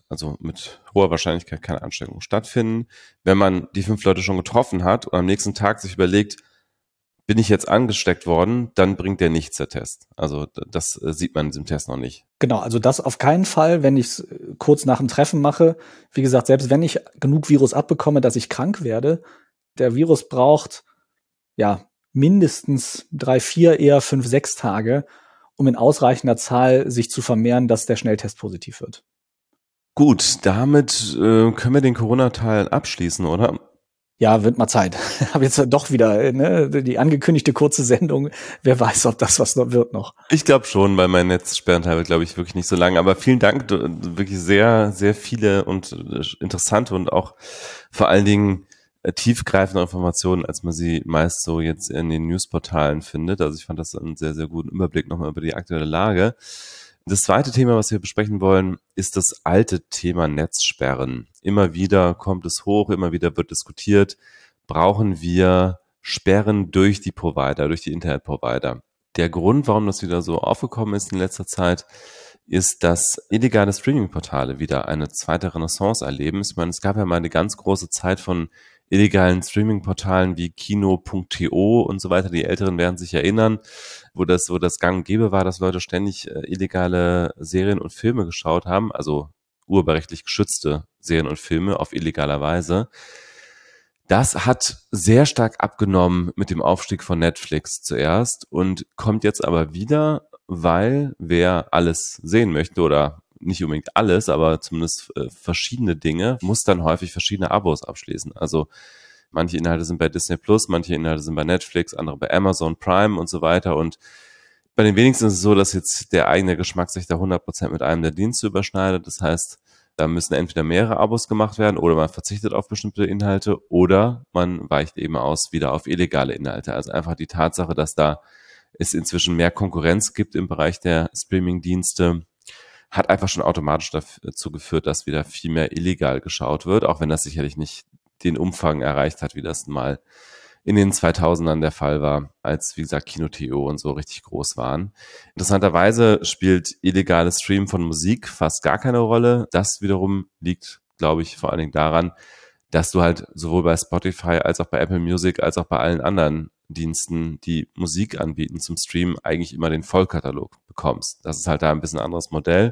also mit hoher Wahrscheinlichkeit keine Ansteckung stattfinden. Wenn man die fünf Leute schon getroffen hat und am nächsten Tag sich überlegt, bin ich jetzt angesteckt worden, dann bringt der nichts, der Test. Also das sieht man in diesem Test noch nicht. Genau, also das auf keinen Fall, wenn ich es kurz nach dem Treffen mache. Wie gesagt, selbst wenn ich genug Virus abbekomme, dass ich krank werde, der Virus braucht ja mindestens drei, vier, eher fünf, sechs Tage, um in ausreichender Zahl sich zu vermehren, dass der Schnelltest positiv wird. Gut, damit äh, können wir den Corona-Teil abschließen, oder? Ja, wird mal Zeit. Habe jetzt doch wieder ne, die angekündigte kurze Sendung. Wer weiß, ob das was noch wird noch. Ich glaube schon, weil mein Netzsperrenteil wird, glaube ich, wirklich nicht so lang. Aber vielen Dank, wirklich sehr, sehr viele und interessante und auch vor allen Dingen tiefgreifende Informationen, als man sie meist so jetzt in den Newsportalen findet. Also ich fand das einen sehr, sehr guten Überblick nochmal über die aktuelle Lage. Das zweite Thema, was wir besprechen wollen, ist das alte Thema Netzsperren. Immer wieder kommt es hoch, immer wieder wird diskutiert, brauchen wir Sperren durch die Provider, durch die Internetprovider. Der Grund, warum das wieder so aufgekommen ist in letzter Zeit, ist, dass illegale Streaming-Portale wieder eine zweite Renaissance erleben. Ich meine, es gab ja mal eine ganz große Zeit von illegalen Streaming-Portalen wie Kino Punkt to und so weiter. Die Älteren werden sich erinnern, wo das, wo das gang und gäbe war, dass Leute ständig äh, illegale Serien und Filme geschaut haben, also urheberrechtlich geschützte Serien und Filme auf illegaler Weise. Das hat sehr stark abgenommen mit dem Aufstieg von Netflix zuerst und kommt jetzt aber wieder, weil wer alles sehen möchte oder nicht unbedingt alles, aber zumindest äh, verschiedene Dinge, muss dann häufig verschiedene Abos abschließen. Also manche Inhalte sind bei Disney Plus, manche Inhalte sind bei Netflix, andere bei Amazon Prime und so weiter. Und bei den wenigsten ist es so, dass jetzt der eigene Geschmack sich da hundert Prozent mit einem der Dienste überschneidet. Das heißt, da müssen entweder mehrere Abos gemacht werden oder man verzichtet auf bestimmte Inhalte oder man weicht eben aus wieder auf illegale Inhalte. Also einfach die Tatsache, dass da es inzwischen mehr Konkurrenz gibt im Bereich der Streaming-Dienste, hat einfach schon automatisch dazu geführt, dass wieder viel mehr illegal geschaut wird, auch wenn das sicherlich nicht den Umfang erreicht hat, wie das mal in den zweitausendern der Fall war, als, wie gesagt, Kino Punkt to und so richtig groß waren. Interessanterweise spielt illegales Stream von Musik fast gar keine Rolle. Das wiederum liegt, glaube ich, vor allen Dingen daran, dass du halt sowohl bei Spotify als auch bei Apple Music als auch bei allen anderen Diensten, die Musik anbieten zum Streamen, eigentlich immer den Vollkatalog bekommst. Das ist halt da ein bisschen ein anderes Modell.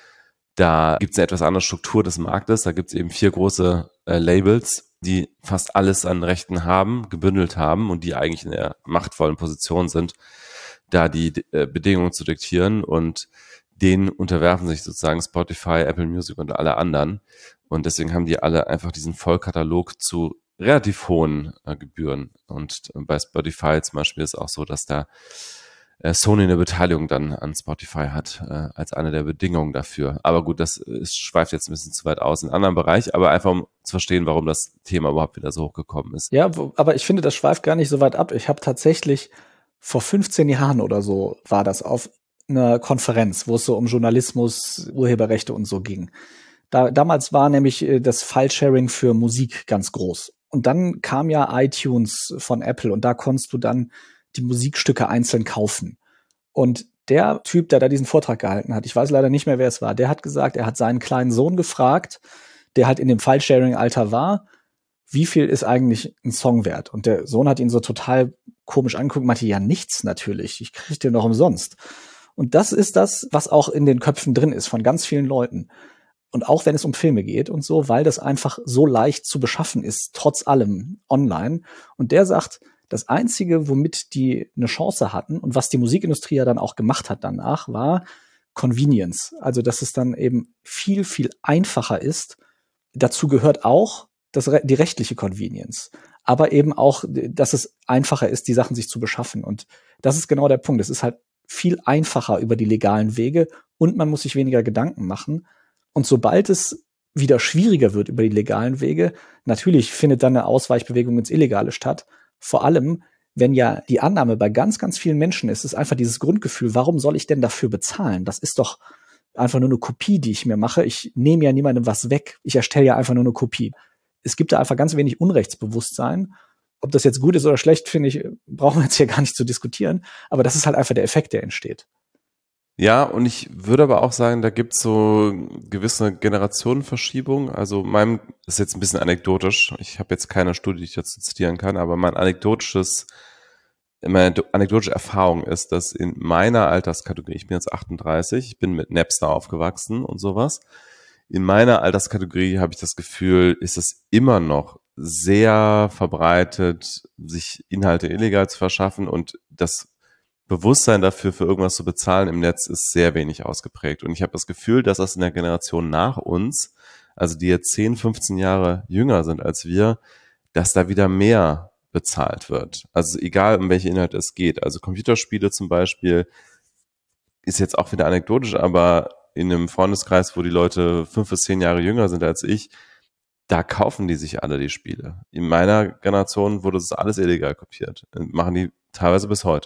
Da gibt es eine etwas andere Struktur des Marktes. Da gibt es eben vier große äh, Labels, die fast alles an Rechten haben, gebündelt haben und die eigentlich in der machtvollen Position sind, da die äh, Bedingungen zu diktieren, und denen unterwerfen sich sozusagen Spotify, Apple Music und alle anderen. Und deswegen haben die alle einfach diesen Vollkatalog zu relativ hohen äh, Gebühren. Und äh, bei Spotify zum Beispiel ist auch so, dass da äh, Sony eine Beteiligung dann an Spotify hat, äh, als eine der Bedingungen dafür. Aber gut, das ist, schweift jetzt ein bisschen zu weit aus in einen anderen Bereich, aber einfach um zu verstehen, warum das Thema überhaupt wieder so hochgekommen ist. Ja, wo, aber ich finde, das schweift gar nicht so weit ab. Ich habe tatsächlich vor fünfzehn Jahren oder so war das auf einer Konferenz, wo es so um Journalismus, Urheberrechte und so ging. Da, damals war nämlich das File-Sharing für Musik ganz groß. Und dann kam ja iTunes von Apple und da konntest du dann die Musikstücke einzeln kaufen. Und der Typ, der da diesen Vortrag gehalten hat, ich weiß leider nicht mehr, wer es war, der hat gesagt, er hat seinen kleinen Sohn gefragt, der halt in dem File-Sharing-Alter war, wie viel ist eigentlich ein Song wert? Und der Sohn hat ihn so total komisch angeguckt und meinte, ja, nichts natürlich, ich krieg den noch umsonst. Und das ist das, was auch in den Köpfen drin ist von ganz vielen Leuten. Und auch wenn es um Filme geht und so, weil das einfach so leicht zu beschaffen ist, trotz allem online. Und der sagt, das Einzige, womit die eine Chance hatten und was die Musikindustrie ja dann auch gemacht hat danach, war Convenience. Also, dass es dann eben viel, viel einfacher ist. Dazu gehört auch das, die rechtliche Convenience. Aber eben auch, dass es einfacher ist, die Sachen sich zu beschaffen. Und das ist genau der Punkt. Es ist halt viel einfacher über die legalen Wege und man muss sich weniger Gedanken machen. Und sobald es wieder schwieriger wird über die legalen Wege, natürlich findet dann eine Ausweichbewegung ins Illegale statt. Vor allem, wenn ja die Annahme bei ganz, ganz vielen Menschen ist, ist einfach dieses Grundgefühl, warum soll ich denn dafür bezahlen? Das ist doch einfach nur eine Kopie, die ich mir mache. Ich nehme ja niemandem was weg. Ich erstelle ja einfach nur eine Kopie. Es gibt da einfach ganz wenig Unrechtsbewusstsein. Ob das jetzt gut ist oder schlecht, finde ich, brauchen wir jetzt hier gar nicht zu diskutieren. Aber das ist halt einfach der Effekt, der entsteht. Ja, und ich würde aber auch sagen, da gibt es so gewisse Generationenverschiebung. Also meinem ist jetzt ein bisschen anekdotisch. Ich habe jetzt keine Studie, die ich dazu zitieren kann, aber mein anekdotisches, meine anekdotische Erfahrung ist, dass in meiner Alterskategorie, ich bin jetzt achtunddreißig, ich bin mit Napster aufgewachsen und sowas. In meiner Alterskategorie habe ich das Gefühl, ist es immer noch sehr verbreitet, sich Inhalte illegal zu verschaffen, und das Bewusstsein dafür, für irgendwas zu bezahlen im Netz, ist sehr wenig ausgeprägt. Und ich habe das Gefühl, dass das in der Generation nach uns, also die jetzt zehn, fünfzehn Jahre jünger sind als wir, dass da wieder mehr bezahlt wird. Also egal, um welche Inhalte es geht. Also Computerspiele zum Beispiel ist jetzt auch wieder anekdotisch, aber in einem Freundeskreis, wo die Leute fünf bis zehn Jahre jünger sind als ich, da kaufen die sich alle die Spiele. In meiner Generation wurde das alles illegal kopiert. Machen die teilweise bis heute.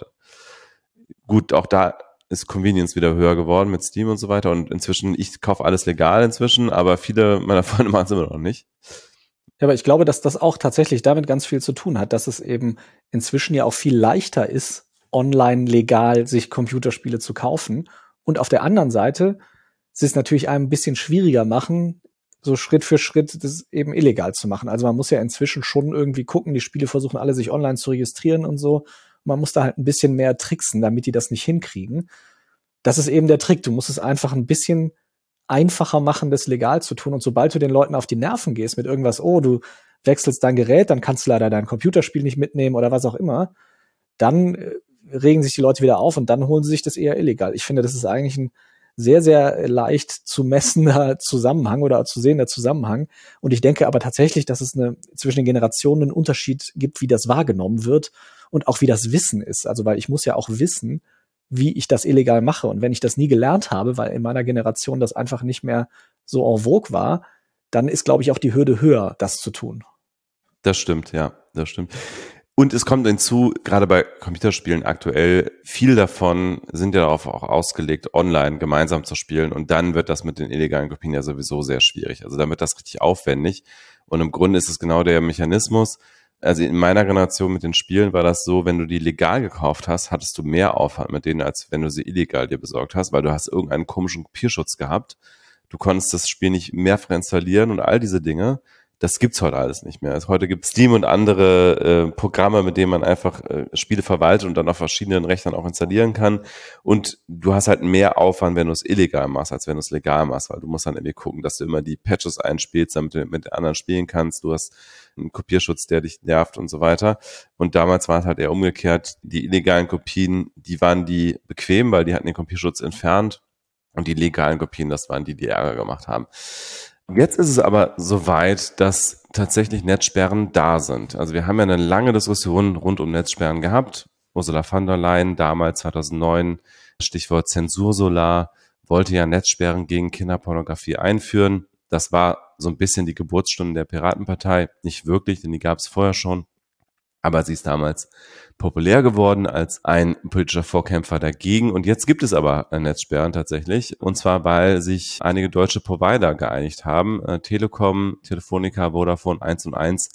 Gut, auch da ist Convenience wieder höher geworden mit Steam und so weiter, und inzwischen, ich kaufe alles legal inzwischen, aber viele meiner Freunde machen es immer noch nicht. Ja, aber ich glaube, dass das auch tatsächlich damit ganz viel zu tun hat, dass es eben inzwischen ja auch viel leichter ist, online legal sich Computerspiele zu kaufen. Und auf der anderen Seite sie es natürlich einem ein bisschen schwieriger machen, so Schritt für Schritt das eben illegal zu machen. Also man muss ja inzwischen schon irgendwie gucken, die Spiele versuchen alle sich online zu registrieren und so. Man muss da halt ein bisschen mehr tricksen, damit die das nicht hinkriegen. Das ist eben der Trick. Du musst es einfach ein bisschen einfacher machen, das legal zu tun. Und sobald du den Leuten auf die Nerven gehst mit irgendwas, oh, du wechselst dein Gerät, dann kannst du leider dein Computerspiel nicht mitnehmen oder was auch immer, dann äh, regen sich die Leute wieder auf und dann holen sie sich das eher illegal. Ich finde, das ist eigentlich ein sehr, sehr leicht zu messender Zusammenhang oder zu sehender Zusammenhang. Und ich denke aber tatsächlich, dass es eine, zwischen den Generationen einen Unterschied gibt, wie das wahrgenommen wird und auch wie das Wissen ist. Also, weil ich muss ja auch wissen, wie ich das illegal mache. Und wenn ich das nie gelernt habe, weil in meiner Generation das einfach nicht mehr so en vogue war, dann ist, glaube ich, auch die Hürde höher, das zu tun. Das stimmt, ja, das stimmt. Und es kommt hinzu, gerade bei Computerspielen aktuell, viel davon sind ja darauf auch ausgelegt, online gemeinsam zu spielen. Und dann wird das mit den illegalen Kopien ja sowieso sehr schwierig. Also dann wird das richtig aufwendig. Und im Grunde ist es genau der Mechanismus. Also in meiner Generation mit den Spielen war das so, wenn du die legal gekauft hast, hattest du mehr Aufwand mit denen, als wenn du sie illegal dir besorgt hast, weil du hast irgendeinen komischen Kopierschutz gehabt. Du konntest das Spiel nicht mehrfach installieren und all diese Dinge. Das gibt's heute alles nicht mehr. Also heute gibt's Steam und andere äh, Programme, mit denen man einfach äh, Spiele verwaltet und dann auf verschiedenen Rechnern auch installieren kann. Und du hast halt mehr Aufwand, wenn du es illegal machst, als wenn du es legal machst, weil du musst dann irgendwie gucken, dass du immer die Patches einspielst, damit du mit den anderen spielen kannst. Du hast einen Kopierschutz, der dich nervt und so weiter. Und damals war es halt eher umgekehrt. Die illegalen Kopien, die waren die bequem, weil die hatten den Kopierschutz entfernt. Und die legalen Kopien, das waren die, die Ärger gemacht haben. Jetzt ist es aber soweit, dass tatsächlich Netzsperren da sind. Also wir haben ja eine lange Diskussion rund um Netzsperren gehabt. Ursula von der Leyen, damals zweitausendneun, Stichwort Zensursolar, wollte ja Netzsperren gegen Kinderpornografie einführen. Das war so ein bisschen die Geburtsstunde der Piratenpartei. Nicht wirklich, denn die gab es vorher schon. Aber sie ist damals populär geworden als ein politischer Vorkämpfer dagegen. Und jetzt gibt es aber Netzsperren tatsächlich. Und zwar, weil sich einige deutsche Provider geeinigt haben. Telekom, Telefonica, Vodafone eins und eins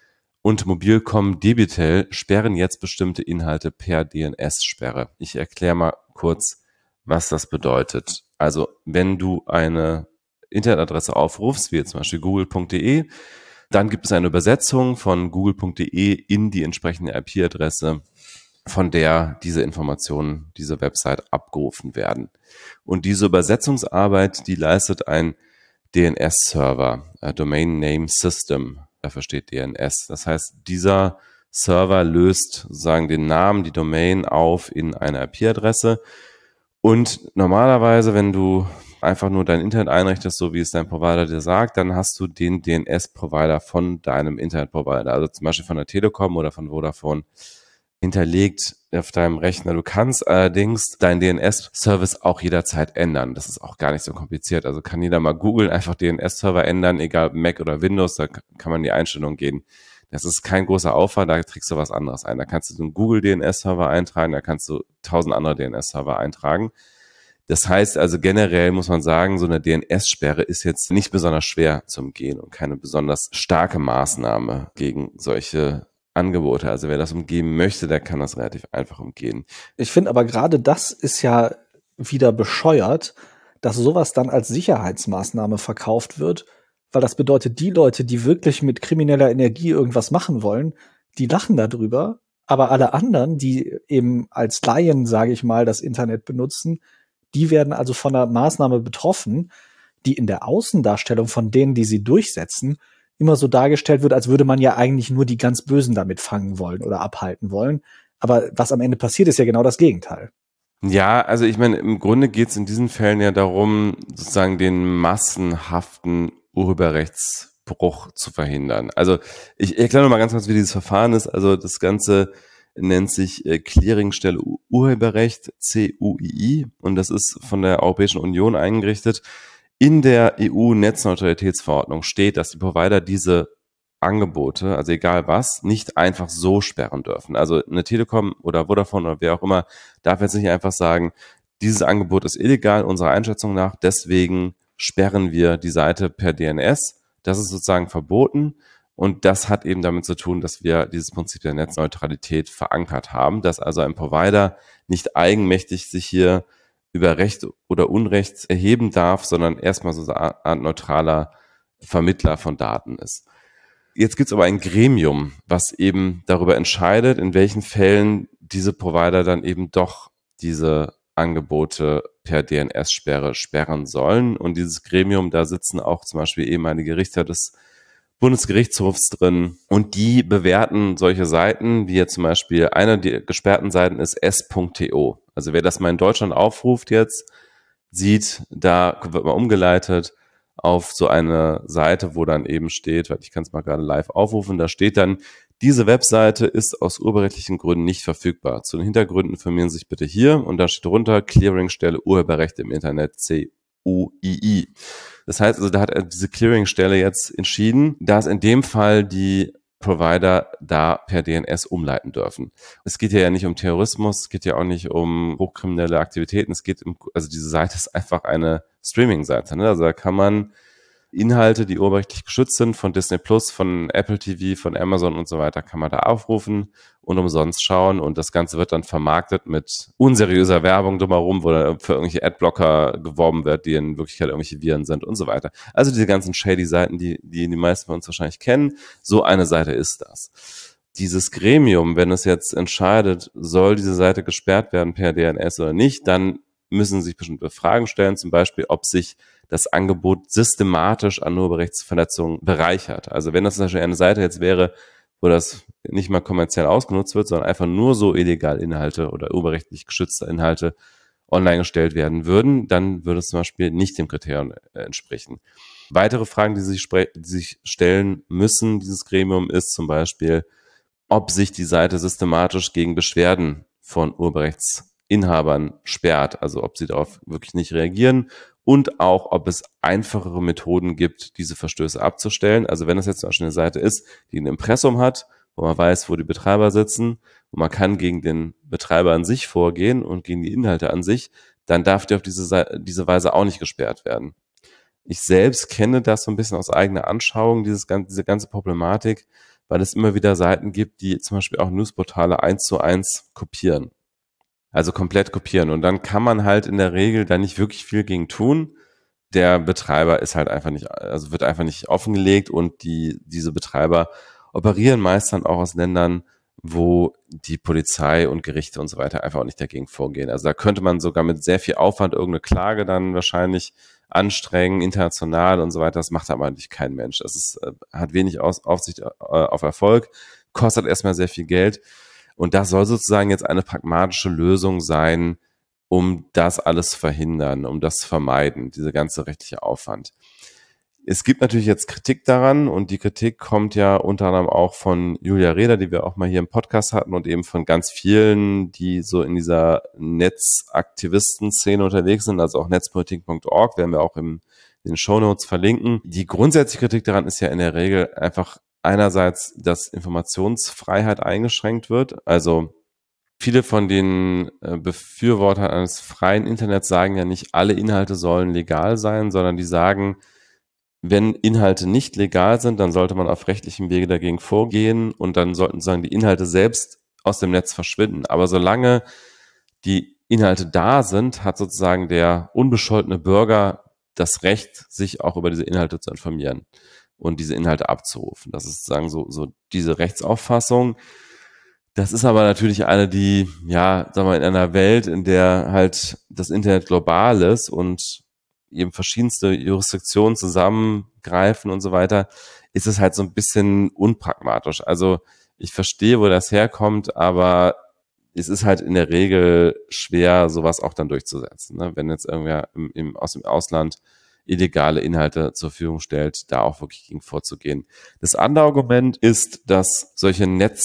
und Mobilcom Debitel sperren jetzt bestimmte Inhalte per D N S-Sperre. Ich erkläre mal kurz, was das bedeutet. Also, wenn du eine Internetadresse aufrufst, wie jetzt zum Beispiel google punkt de, dann gibt es eine Übersetzung von google punkt de in die entsprechende I P-Adresse, von der diese Informationen, diese Website abgerufen werden. Und diese Übersetzungsarbeit, die leistet ein D N S-Server, Domain Name System, dafür steht D N S. Das heißt, dieser Server löst sozusagen den Namen, die Domain auf in eine I P-Adresse. Und normalerweise, wenn du einfach nur dein Internet einrichtest, so wie es dein Provider dir sagt, dann hast du den D N S-Provider von deinem Internetprovider, also zum Beispiel von der Telekom oder von Vodafone, hinterlegt auf deinem Rechner. Du kannst allerdings deinen D N S-Service auch jederzeit ändern. Das ist auch gar nicht so kompliziert. Also kann jeder mal googeln, einfach D N S-Server ändern, egal ob Mac oder Windows, da kann man in die Einstellungen gehen. Das ist kein großer Aufwand, da trägst du was anderes ein. Da kannst du so einen Google-D N S-Server eintragen, da kannst du tausend andere D N S-Server eintragen. Das heißt also generell muss man sagen, so eine D N S-Sperre ist jetzt nicht besonders schwer zu umgehen und keine besonders starke Maßnahme gegen solche Angebote. Also wer das umgehen möchte, der kann das relativ einfach umgehen. Ich finde aber gerade das ist ja wieder bescheuert, dass sowas dann als Sicherheitsmaßnahme verkauft wird, weil das bedeutet, die Leute, die wirklich mit krimineller Energie irgendwas machen wollen, die lachen darüber, aber alle anderen, die eben als Laien, sage ich mal, das Internet benutzen, die werden also von einer Maßnahme betroffen, die in der Außendarstellung von denen, die sie durchsetzen, immer so dargestellt wird, als würde man ja eigentlich nur die ganz Bösen damit fangen wollen oder abhalten wollen. Aber was am Ende passiert, ist ja genau das Gegenteil. Ja, also ich meine, im Grunde geht es in diesen Fällen ja darum, sozusagen den massenhaften Urheberrechtsbruch zu verhindern. Also ich erkläre noch mal ganz kurz, wie dieses Verfahren ist. Also das Ganze nennt sich äh, Clearingstelle Urheberrecht, C U I I, und das ist von der Europäischen Union eingerichtet. In der E U-Netzneutralitätsverordnung steht, dass die Provider diese Angebote, also egal was, nicht einfach so sperren dürfen. Also eine Telekom oder Vodafone oder wer auch immer darf jetzt nicht einfach sagen, dieses Angebot ist illegal unserer Einschätzung nach, deswegen sperren wir die Seite per D N S. Das ist sozusagen verboten, und das hat eben damit zu tun, dass wir dieses Prinzip der Netzneutralität verankert haben, dass also ein Provider nicht eigenmächtig sich hier über Recht oder Unrecht erheben darf, sondern erstmal so eine Art neutraler Vermittler von Daten ist. Jetzt gibt es aber ein Gremium, was eben darüber entscheidet, in welchen Fällen diese Provider dann eben doch diese Angebote per D N S-Sperre sperren sollen. Und dieses Gremium, da sitzen auch zum Beispiel ehemalige Richter des Bundesgerichtshofs drin, und die bewerten solche Seiten, wie jetzt zum Beispiel eine der gesperrten Seiten ist s punkt t o. Also wer das mal in Deutschland aufruft jetzt, sieht, da wird mal umgeleitet auf so eine Seite, wo dann eben steht, weil ich kann es mal gerade live aufrufen, da steht dann, diese Webseite ist aus urheberrechtlichen Gründen nicht verfügbar. Zu den Hintergründen informieren Sie sich bitte hier, und da steht drunter Clearingstelle Urheberrechte im Internet, C U I I. Das heißt also, da hat diese Clearingstelle jetzt entschieden, dass in dem Fall die Provider da per D N S umleiten dürfen. Es geht ja nicht um Terrorismus, es geht ja auch nicht um hochkriminelle Aktivitäten, es geht um, also diese Seite ist einfach eine Streaming-Seite, ne? Also da kann man Inhalte, die urheberrechtlich geschützt sind, von Disney Plus, von Apple T V, von Amazon und so weiter, kann man da aufrufen und umsonst schauen, und das Ganze wird dann vermarktet mit unseriöser Werbung drumherum, wo dann für irgendwelche Adblocker geworben wird, die in Wirklichkeit irgendwelche Viren sind und so weiter. Also diese ganzen shady Seiten, die die, die meisten von uns wahrscheinlich kennen, so eine Seite ist das. Dieses Gremium, wenn es jetzt entscheidet, soll diese Seite gesperrt werden per D N S oder nicht, dann müssen sich bestimmte Fragen stellen, zum Beispiel, ob sich das Angebot systematisch an Urheberrechtsverletzungen bereichert. Also wenn das zum Beispiel eine Seite jetzt wäre, wo das nicht mal kommerziell ausgenutzt wird, sondern einfach nur so illegal Inhalte oder urheberrechtlich geschützte Inhalte online gestellt werden würden, dann würde es zum Beispiel nicht dem Kriterium entsprechen. Weitere Fragen, die sich, die sich stellen müssen, dieses Gremium, ist zum Beispiel, ob sich die Seite systematisch gegen Beschwerden von Urheberrechtsinhabern sperrt, also ob sie darauf wirklich nicht reagieren, und auch, ob es einfachere Methoden gibt, diese Verstöße abzustellen. Also wenn es jetzt zum Beispiel eine Seite ist, die ein Impressum hat, wo man weiß, wo die Betreiber sitzen, und man kann gegen den Betreiber an sich vorgehen und gegen die Inhalte an sich, dann darf die auf diese, Seite, diese Weise auch nicht gesperrt werden. Ich selbst kenne das so ein bisschen aus eigener Anschauung, dieses, diese ganze Problematik, weil es immer wieder Seiten gibt, die zum Beispiel auch Newsportale eins zu eins kopieren. Also komplett kopieren. Und dann kann man halt in der Regel da nicht wirklich viel gegen tun. Der Betreiber ist halt einfach nicht, also wird einfach nicht offengelegt, und die, diese Betreiber operieren meist dann auch aus Ländern, wo die Polizei und Gerichte und so weiter einfach auch nicht dagegen vorgehen. Also da könnte man sogar mit sehr viel Aufwand irgendeine Klage dann wahrscheinlich anstrengen, international und so weiter. Das macht aber eigentlich kein Mensch. Das ist, hat wenig Aus, Aufsicht auf Erfolg, kostet erstmal sehr viel Geld. Und das soll sozusagen jetzt eine pragmatische Lösung sein, um das alles zu verhindern, um das zu vermeiden, diese ganze rechtliche Aufwand. Es gibt natürlich jetzt Kritik daran, und die Kritik kommt ja unter anderem auch von Julia Reda, die wir auch mal hier im Podcast hatten, und eben von ganz vielen, die so in dieser Netzaktivisten-Szene unterwegs sind, also auch netzpolitik punkt org, werden wir auch im, in den Shownotes verlinken. Die grundsätzliche Kritik daran ist ja in der Regel einfach einerseits, dass Informationsfreiheit eingeschränkt wird. Also viele von den Befürwortern eines freien Internets sagen ja nicht, alle Inhalte sollen legal sein, sondern die sagen, wenn Inhalte nicht legal sind, dann sollte man auf rechtlichem Wege dagegen vorgehen, und dann sollten sozusagen die Inhalte selbst aus dem Netz verschwinden. Aber solange die Inhalte da sind, hat sozusagen der unbescholtene Bürger das Recht, sich auch über diese Inhalte zu informieren und diese Inhalte abzurufen. Das ist sozusagen so, so diese Rechtsauffassung. Das ist aber natürlich eine, die, ja, sagen wir, in einer Welt, in der halt das Internet global ist und eben verschiedenste Jurisdiktionen zusammengreifen und so weiter, ist es halt so ein bisschen unpragmatisch. Also ich verstehe, wo das herkommt, aber es ist halt in der Regel schwer, sowas auch dann durchzusetzen, ne? Wenn jetzt irgendwer im, im, aus dem Ausland illegale Inhalte zur Verfügung stellt, da auch wirklich gegen vorzugehen. Das andere Argument ist, dass solche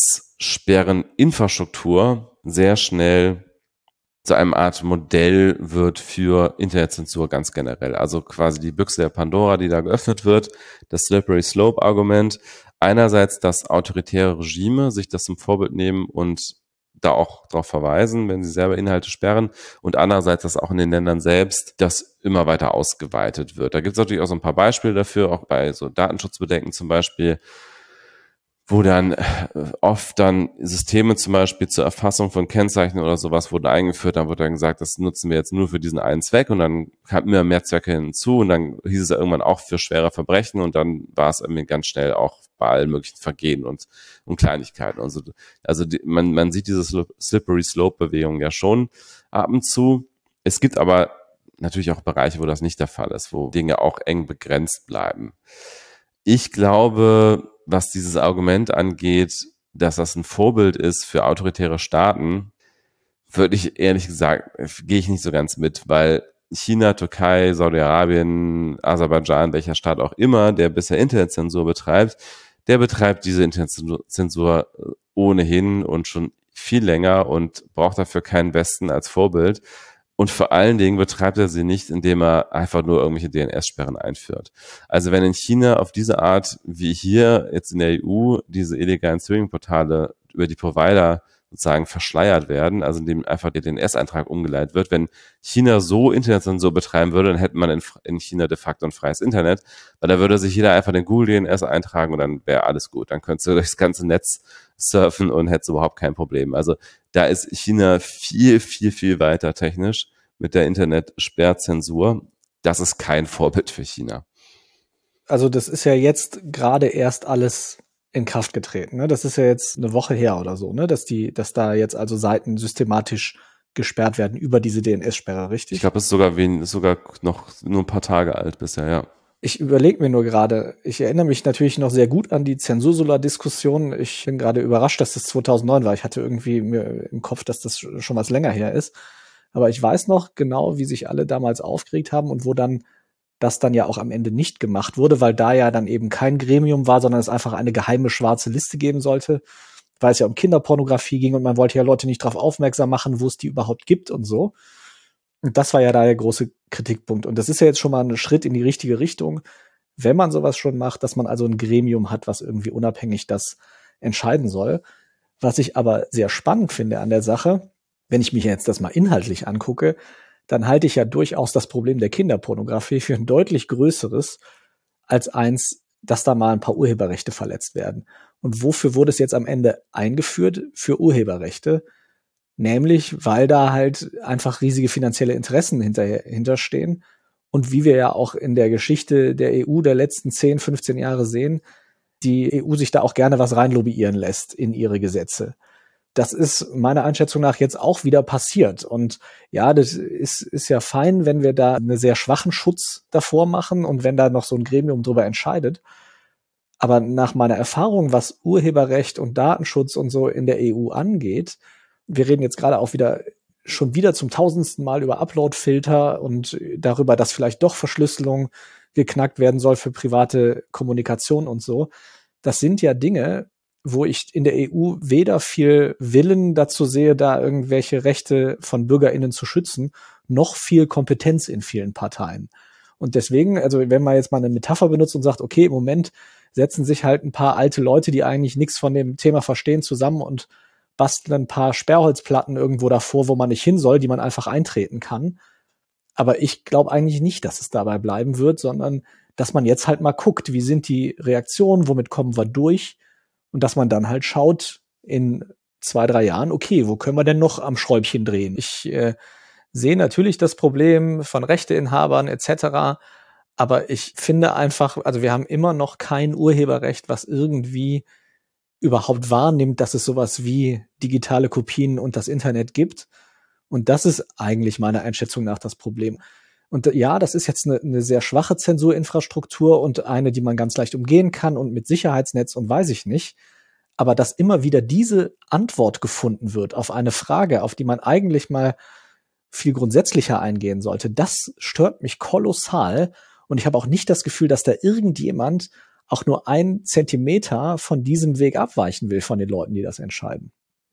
Netzsperreninfrastruktur sehr schnell zu einem Art Modell wird für Internetzensur ganz generell. Also quasi die Büchse der Pandora, die da geöffnet wird, das Slippery Slope Argument. Einerseits, dass autoritäre Regime sich das zum Vorbild nehmen und da auch darauf verweisen, wenn sie selber Inhalte sperren, und andererseits, dass auch in den Ländern selbst das immer weiter ausgeweitet wird. Da gibt es natürlich auch so ein paar Beispiele dafür, auch bei so Datenschutzbedenken zum Beispiel, wo dann oft dann Systeme zum Beispiel zur Erfassung von Kennzeichen oder sowas wurden eingeführt, dann wurde dann gesagt, das nutzen wir jetzt nur für diesen einen Zweck, und dann kamen immer mehr Zwecke hinzu und dann hieß es ja irgendwann auch für schwere Verbrechen, und dann war es irgendwie ganz schnell auch bei allen möglichen Vergehen und, und Kleinigkeiten. Also, also die, man, man sieht diese Slippery Slope Bewegung ja schon ab und zu. Es gibt aber natürlich auch Bereiche, wo das nicht der Fall ist, wo Dinge auch eng begrenzt bleiben. Ich glaube, was dieses Argument angeht, dass das ein Vorbild ist für autoritäre Staaten, würde ich ehrlich gesagt, gehe ich nicht so ganz mit, weil China, Türkei, Saudi-Arabien, Aserbaidschan, welcher Staat auch immer, der bisher Internetzensur betreibt, der betreibt diese Internetzensur ohnehin und schon viel länger und braucht dafür keinen Westen als Vorbild. Und vor allen Dingen betreibt er sie nicht, indem er einfach nur irgendwelche D N S-Sperren einführt. Also wenn in China auf diese Art, wie hier jetzt in der E U, diese illegalen Streaming-Portale über die Provider sozusagen verschleiert werden, also indem einfach der D N S-Eintrag umgeleitet wird, wenn China so Internetzensur betreiben würde, dann hätte man in, in China de facto ein freies Internet, weil da würde sich jeder einfach den Google D N S eintragen und dann wäre alles gut. Dann könntest du durchs ganze Netz surfen und hättest überhaupt kein Problem. Also da ist China viel, viel, viel weiter technisch mit der Internet-Sperrzensur. Das ist kein Vorbild für China. Also das ist ja jetzt gerade erst alles in Kraft getreten, ne? Das ist ja jetzt eine Woche her oder so, ne? Dass die, dass da jetzt also Seiten systematisch gesperrt werden über diese D N S-Sperre, richtig? Ich glaube, es ist sogar, wen, sogar noch nur ein paar Tage alt bisher, ja. Ich überlege mir nur gerade, ich erinnere mich natürlich noch sehr gut an die Zensursula-Diskussion. Ich bin gerade überrascht, dass das zweitausendneun war. Ich hatte irgendwie mir im Kopf, dass das schon was länger her ist. Aber ich weiß noch genau, wie sich alle damals aufgeregt haben und wo dann das dann ja auch am Ende nicht gemacht wurde, weil da ja dann eben kein Gremium war, sondern es einfach eine geheime schwarze Liste geben sollte, weil es ja um Kinderpornografie ging und man wollte ja Leute nicht darauf aufmerksam machen, wo es die überhaupt gibt und so. Und das war ja da der große Kritikpunkt. Und das ist ja jetzt schon mal ein Schritt in die richtige Richtung, wenn man sowas schon macht, dass man also ein Gremium hat, was irgendwie unabhängig das entscheiden soll. Was ich aber sehr spannend finde an der Sache, wenn ich mich jetzt das mal inhaltlich angucke, dann halte ich ja durchaus das Problem der Kinderpornografie für ein deutlich größeres als eins, dass da mal ein paar Urheberrechte verletzt werden. Und wofür wurde es jetzt am Ende eingeführt? Für Urheberrechte. Nämlich, weil da halt einfach riesige finanzielle Interessen hinterher, hinterstehen. Und wie wir ja auch in der Geschichte der E U der letzten zehn, fünfzehn Jahre sehen, die E U sich da auch gerne was reinlobbyieren lässt in ihre Gesetze. Das ist meiner Einschätzung nach jetzt auch wieder passiert. Und ja, das ist, ist ja fein, wenn wir da einen sehr schwachen Schutz davor machen und wenn da noch so ein Gremium drüber entscheidet. Aber nach meiner Erfahrung, was Urheberrecht und Datenschutz und so in der E U angeht, wir reden jetzt gerade auch wieder schon wieder zum tausendsten Mal über Upload-Filter und darüber, dass vielleicht doch Verschlüsselung geknackt werden soll für private Kommunikation und so. Das sind ja Dinge, wo ich in der E U weder viel Willen dazu sehe, da irgendwelche Rechte von BürgerInnen zu schützen, noch viel Kompetenz in vielen Parteien. Und deswegen, also wenn man jetzt mal eine Metapher benutzt und sagt, okay, im Moment setzen sich halt ein paar alte Leute, die eigentlich nichts von dem Thema verstehen, zusammen und basteln ein paar Sperrholzplatten irgendwo davor, wo man nicht hin soll, die man einfach eintreten kann. Aber ich glaube eigentlich nicht, dass es dabei bleiben wird, sondern dass man jetzt halt mal guckt, wie sind die Reaktionen, womit kommen wir durch und dass man dann halt schaut in zwei, drei Jahren, okay, wo können wir denn noch am Schräubchen drehen? Ich äh, sehe natürlich das Problem von Rechteinhabern et cetera, aber ich finde einfach, also wir haben immer noch kein Urheberrecht, was irgendwie überhaupt wahrnimmt, dass es sowas wie digitale Kopien und das Internet gibt. Und das ist eigentlich meiner Einschätzung nach das Problem. Und ja, das ist jetzt eine, eine sehr schwache Zensurinfrastruktur und eine, die man ganz leicht umgehen kann und mit Sicherheitsnetz und weiß ich nicht. Aber dass immer wieder diese Antwort gefunden wird auf eine Frage, auf die man eigentlich mal viel grundsätzlicher eingehen sollte, das stört mich kolossal. Und ich habe auch nicht das Gefühl, dass da irgendjemand auch nur ein Zentimeter von diesem Weg abweichen will von den Leuten, die das entscheiden.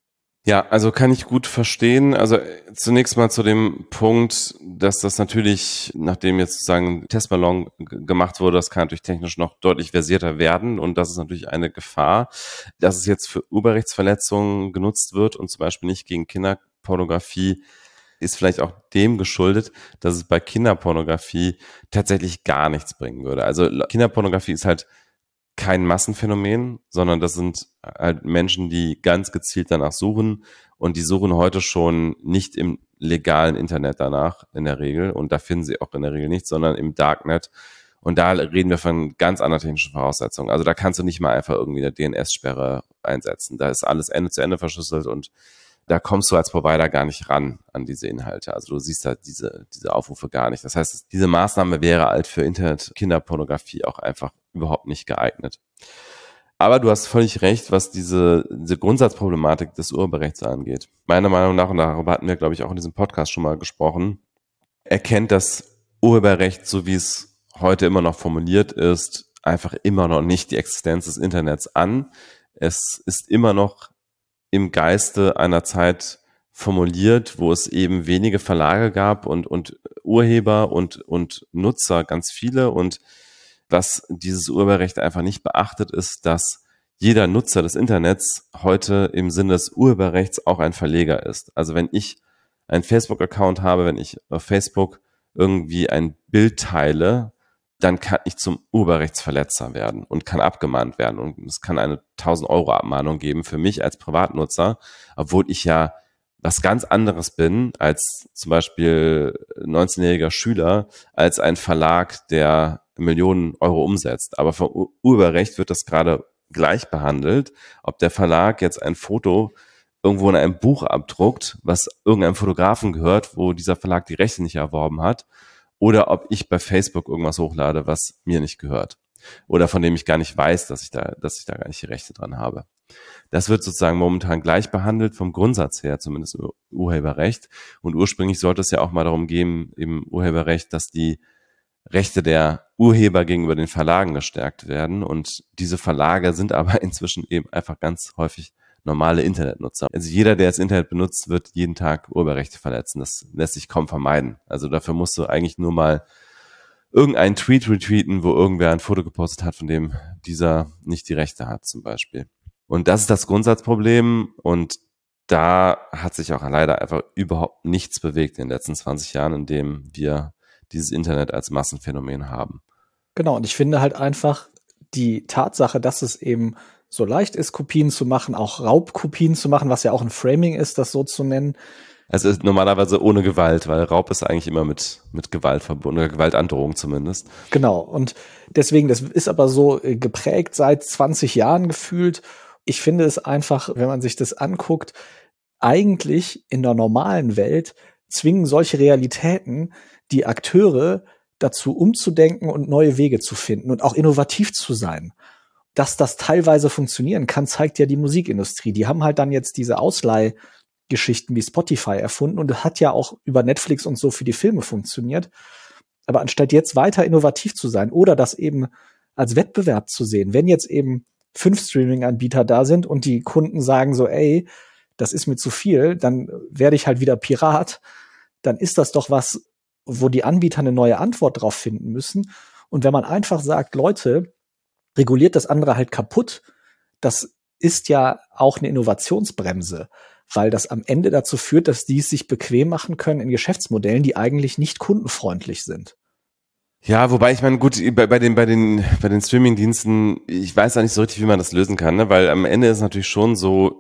Ja, also kann ich gut verstehen. Also zunächst mal zu dem Punkt, dass das natürlich, nachdem jetzt sozusagen ein Testballon g- gemacht wurde, das kann natürlich technisch noch deutlich versierter werden und das ist natürlich eine Gefahr, dass es jetzt für Urheberrechtsverletzungen genutzt wird und zum Beispiel nicht gegen Kinderpornografie, ist vielleicht auch dem geschuldet, dass es bei Kinderpornografie tatsächlich gar nichts bringen würde. Also Kinderpornografie ist halt kein Massenphänomen, sondern das sind halt Menschen, die ganz gezielt danach suchen und die suchen heute schon nicht im legalen Internet danach in der Regel und da finden sie auch in der Regel nichts, sondern im Darknet und da reden wir von ganz anderen technischen Voraussetzungen. Also da kannst du nicht mal einfach irgendwie eine D N S-Sperre einsetzen. Da ist alles Ende zu Ende verschlüsselt und da kommst du als Provider gar nicht ran an diese Inhalte. Also du siehst halt diese, diese Aufrufe gar nicht. Das heißt, diese Maßnahme wäre halt für Internet-Kinderpornografie auch einfach überhaupt nicht geeignet. Aber du hast völlig recht, was diese, diese Grundsatzproblematik des Urheberrechts angeht. Meiner Meinung nach, und darüber hatten wir, glaube ich, auch in diesem Podcast schon mal gesprochen, erkennt das Urheberrecht, so wie es heute immer noch formuliert ist, einfach immer noch nicht die Existenz des Internets an. Es ist immer noch im Geiste einer Zeit formuliert, wo es eben wenige Verlage gab und, und Urheber und, und Nutzer ganz viele. Und was dieses Urheberrecht einfach nicht beachtet, ist, dass jeder Nutzer des Internets heute im Sinne des Urheberrechts auch ein Verleger ist. Also wenn ich einen Facebook-Account habe, wenn ich auf Facebook irgendwie ein Bild teile, dann kann ich zum Urheberrechtsverletzer werden und kann abgemahnt werden. Und es kann eine tausend Euro Abmahnung geben für mich als Privatnutzer, obwohl ich ja was ganz anderes bin als zum Beispiel neunzehnjähriger Schüler, als ein Verlag, der Millionen Euro umsetzt. Aber vom Urheberrecht wird das gerade gleich behandelt, ob der Verlag jetzt ein Foto irgendwo in einem Buch abdruckt, was irgendeinem Fotografen gehört, wo dieser Verlag die Rechte nicht erworben hat, oder ob ich bei Facebook irgendwas hochlade, was mir nicht gehört. Oder von dem ich gar nicht weiß, dass ich da, dass ich da gar nicht die Rechte dran habe. Das wird sozusagen momentan gleich behandelt, vom Grundsatz her, zumindest im Urheberrecht. Und ursprünglich sollte es ja auch mal darum gehen, im Urheberrecht, dass die Rechte der Urheber gegenüber den Verlagen gestärkt werden. Und diese Verlage sind aber inzwischen eben einfach ganz häufig normale Internetnutzer. Also jeder, der das Internet benutzt, wird jeden Tag Urheberrechte verletzen. Das lässt sich kaum vermeiden. Also dafür musst du eigentlich nur mal irgendeinen Tweet retweeten, wo irgendwer ein Foto gepostet hat, von dem dieser nicht die Rechte hat zum Beispiel. Und das ist das Grundsatzproblem und da hat sich auch leider einfach überhaupt nichts bewegt in den letzten zwanzig Jahren, in dem wir dieses Internet als Massenphänomen haben. Genau, und ich finde halt einfach die Tatsache, dass es eben so leicht ist, Kopien zu machen, auch Raubkopien zu machen, was ja auch ein Framing ist, das so zu nennen. Also ist normalerweise ohne Gewalt, weil Raub ist eigentlich immer mit, mit Gewalt verbunden, oder Gewaltandrohung zumindest. Genau, und deswegen, das ist aber so geprägt seit zwanzig Jahren gefühlt. Ich finde es einfach, wenn man sich das anguckt, eigentlich in der normalen Welt zwingen solche Realitäten die Akteure dazu umzudenken und neue Wege zu finden und auch innovativ zu sein. Dass das teilweise funktionieren kann, zeigt ja die Musikindustrie. Die haben halt dann jetzt diese Ausleihgeschichten wie Spotify erfunden und das hat ja auch über Netflix und so für die Filme funktioniert. Aber anstatt jetzt weiter innovativ zu sein oder das eben als Wettbewerb zu sehen, wenn jetzt eben fünf Streaming-Anbieter da sind und die Kunden sagen so, ey, das ist mir zu viel, dann werde ich halt wieder Pirat, dann ist das doch was, wo die Anbieter eine neue Antwort drauf finden müssen. Und wenn man einfach sagt, Leute, reguliert das andere halt kaputt, das ist ja auch eine Innovationsbremse, weil das am Ende dazu führt, dass die es sich bequem machen können in Geschäftsmodellen, die eigentlich nicht kundenfreundlich sind. Ja, wobei ich meine, gut, bei, bei den, bei den, bei den Streaming-Diensten, ich weiß auch nicht so richtig, wie man das lösen kann, ne? Weil am Ende ist es natürlich schon so,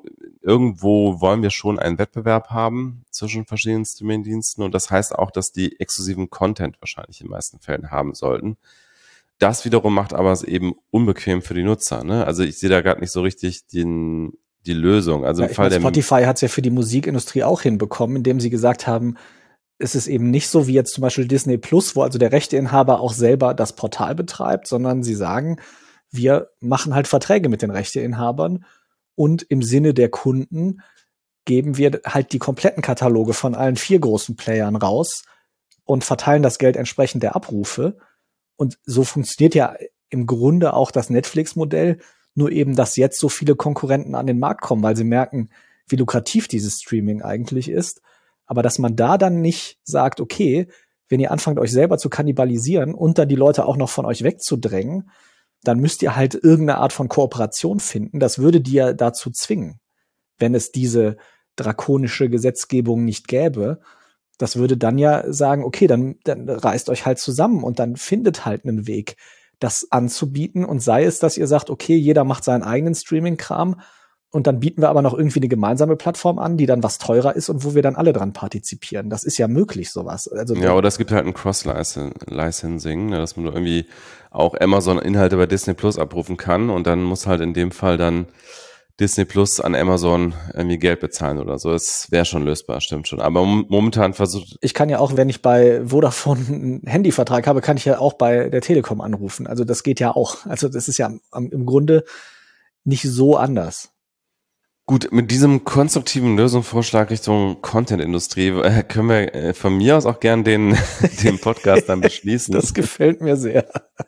irgendwo wollen wir schon einen Wettbewerb haben zwischen verschiedenen Streaming-Diensten und das heißt auch, dass die exklusiven Content wahrscheinlich in den meisten Fällen haben sollten. Das wiederum macht aber es eben unbequem für die Nutzer, ne? Also ich sehe da gerade nicht so richtig den, die Lösung. Also Ja, im ich Fall meine, der Spotify hat es ja für die Musikindustrie auch hinbekommen, indem sie gesagt haben, es ist eben nicht so wie jetzt zum Beispiel Disney Plus, wo also der Rechteinhaber auch selber das Portal betreibt, sondern sie sagen, wir machen halt Verträge mit den Rechteinhabern und im Sinne der Kunden geben wir halt die kompletten Kataloge von allen vier großen Playern raus und verteilen das Geld entsprechend der Abrufe. Und so funktioniert ja im Grunde auch das Netflix-Modell, nur eben, dass jetzt so viele Konkurrenten an den Markt kommen, weil sie merken, wie lukrativ dieses Streaming eigentlich ist. Aber dass man da dann nicht sagt, okay, wenn ihr anfangt, euch selber zu kannibalisieren und dann die Leute auch noch von euch wegzudrängen, dann müsst ihr halt irgendeine Art von Kooperation finden. Das würde die ja dazu zwingen, wenn es diese drakonische Gesetzgebung nicht gäbe. Das würde dann ja sagen, okay, dann, dann reißt euch halt zusammen und dann findet halt einen Weg, das anzubieten. Und sei es, dass ihr sagt, okay, jeder macht seinen eigenen Streaming-Kram und dann bieten wir aber noch irgendwie eine gemeinsame Plattform an, die dann was teurer ist und wo wir dann alle dran partizipieren. Das ist ja möglich, sowas. Also Ja, oder es gibt halt ein Cross-Licensing, ne, dass man irgendwie auch Amazon-Inhalte bei Disney Plus abrufen kann und dann muss halt in dem Fall dann Disney Plus an Amazon irgendwie Geld bezahlen oder so. Das wäre schon lösbar, stimmt schon. Aber momentan versucht... Ich kann ja auch, wenn ich bei Vodafone einen Handyvertrag habe, kann ich ja auch bei der Telekom anrufen. Also das geht ja auch. Also das ist ja am, im Grunde nicht so anders. Gut, mit diesem konstruktiven Lösungsvorschlag Richtung Content-Industrie äh, können wir äh, von mir aus auch gern den, den Podcast dann beschließen. Das gefällt mir sehr.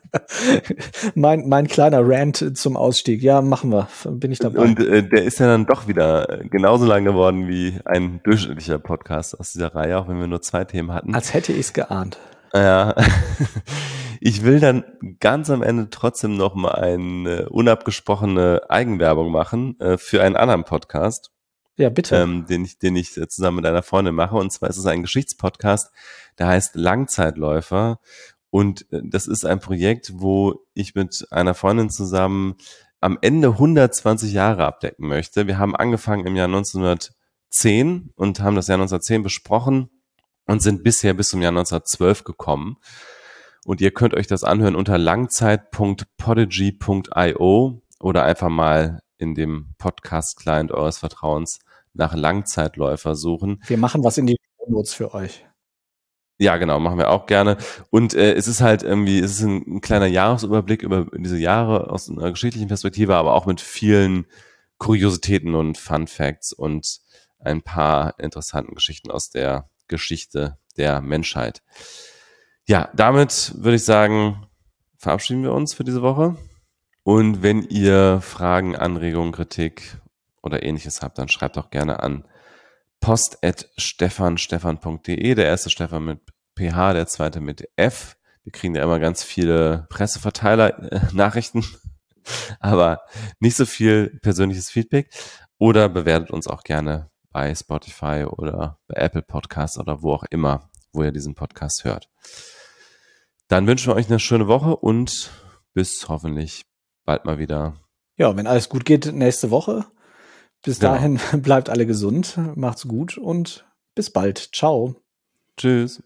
mein, mein kleiner Rant zum Ausstieg. Ja, machen wir. Bin ich dabei. Und äh, der ist ja dann doch wieder genauso lang geworden wie ein durchschnittlicher Podcast aus dieser Reihe, auch wenn wir nur zwei Themen hatten. Als hätte ich es geahnt. Ja, ich will dann ganz am Ende trotzdem noch mal eine unabgesprochene Eigenwerbung machen äh, für einen anderen Podcast. Ja, bitte. Ähm, den ich, den ich zusammen mit einer Freundin mache. Und zwar ist es ein Geschichtspodcast, der heißt Langzeitläufer. Und äh, das ist ein Projekt, wo ich mit einer Freundin zusammen am Ende hundertzwanzig Jahre abdecken möchte. Wir haben angefangen im Jahr neunzehnhundertzehn und haben das Jahr neunzehnhundertzehn besprochen und sind bisher bis zum Jahr neunzehnhundertzwölf gekommen. Und ihr könnt euch das anhören unter langzeit punkt podigy punkt io oder einfach mal in dem Podcast-Client eures Vertrauens nach Langzeitläufer suchen. Wir machen was in die Notes für euch. Ja, genau, machen wir auch gerne. Und äh, es ist halt irgendwie, es ist ein, ein kleiner Jahresüberblick über diese Jahre aus einer geschichtlichen Perspektive, aber auch mit vielen Kuriositäten und Fun Facts und ein paar interessanten Geschichten aus der Geschichte der Menschheit. Ja, damit würde ich sagen, verabschieden wir uns für diese Woche. Und wenn ihr Fragen, Anregungen, Kritik oder ähnliches habt, dann schreibt doch gerne an post at stefanstefan punkt de. Der erste Stefan mit P H, der zweite mit F. Wir kriegen ja immer ganz viele Presseverteiler-Nachrichten, aber nicht so viel persönliches Feedback. Oder bewertet uns auch gerne bei Spotify oder bei Apple Podcasts oder wo auch immer, wo ihr diesen Podcast hört. Dann wünschen wir euch eine schöne Woche und bis hoffentlich bald mal wieder. Ja, wenn alles gut geht, nächste Woche. Bis Genau. dahin bleibt alle gesund, macht's gut und bis bald. Ciao. Tschüss.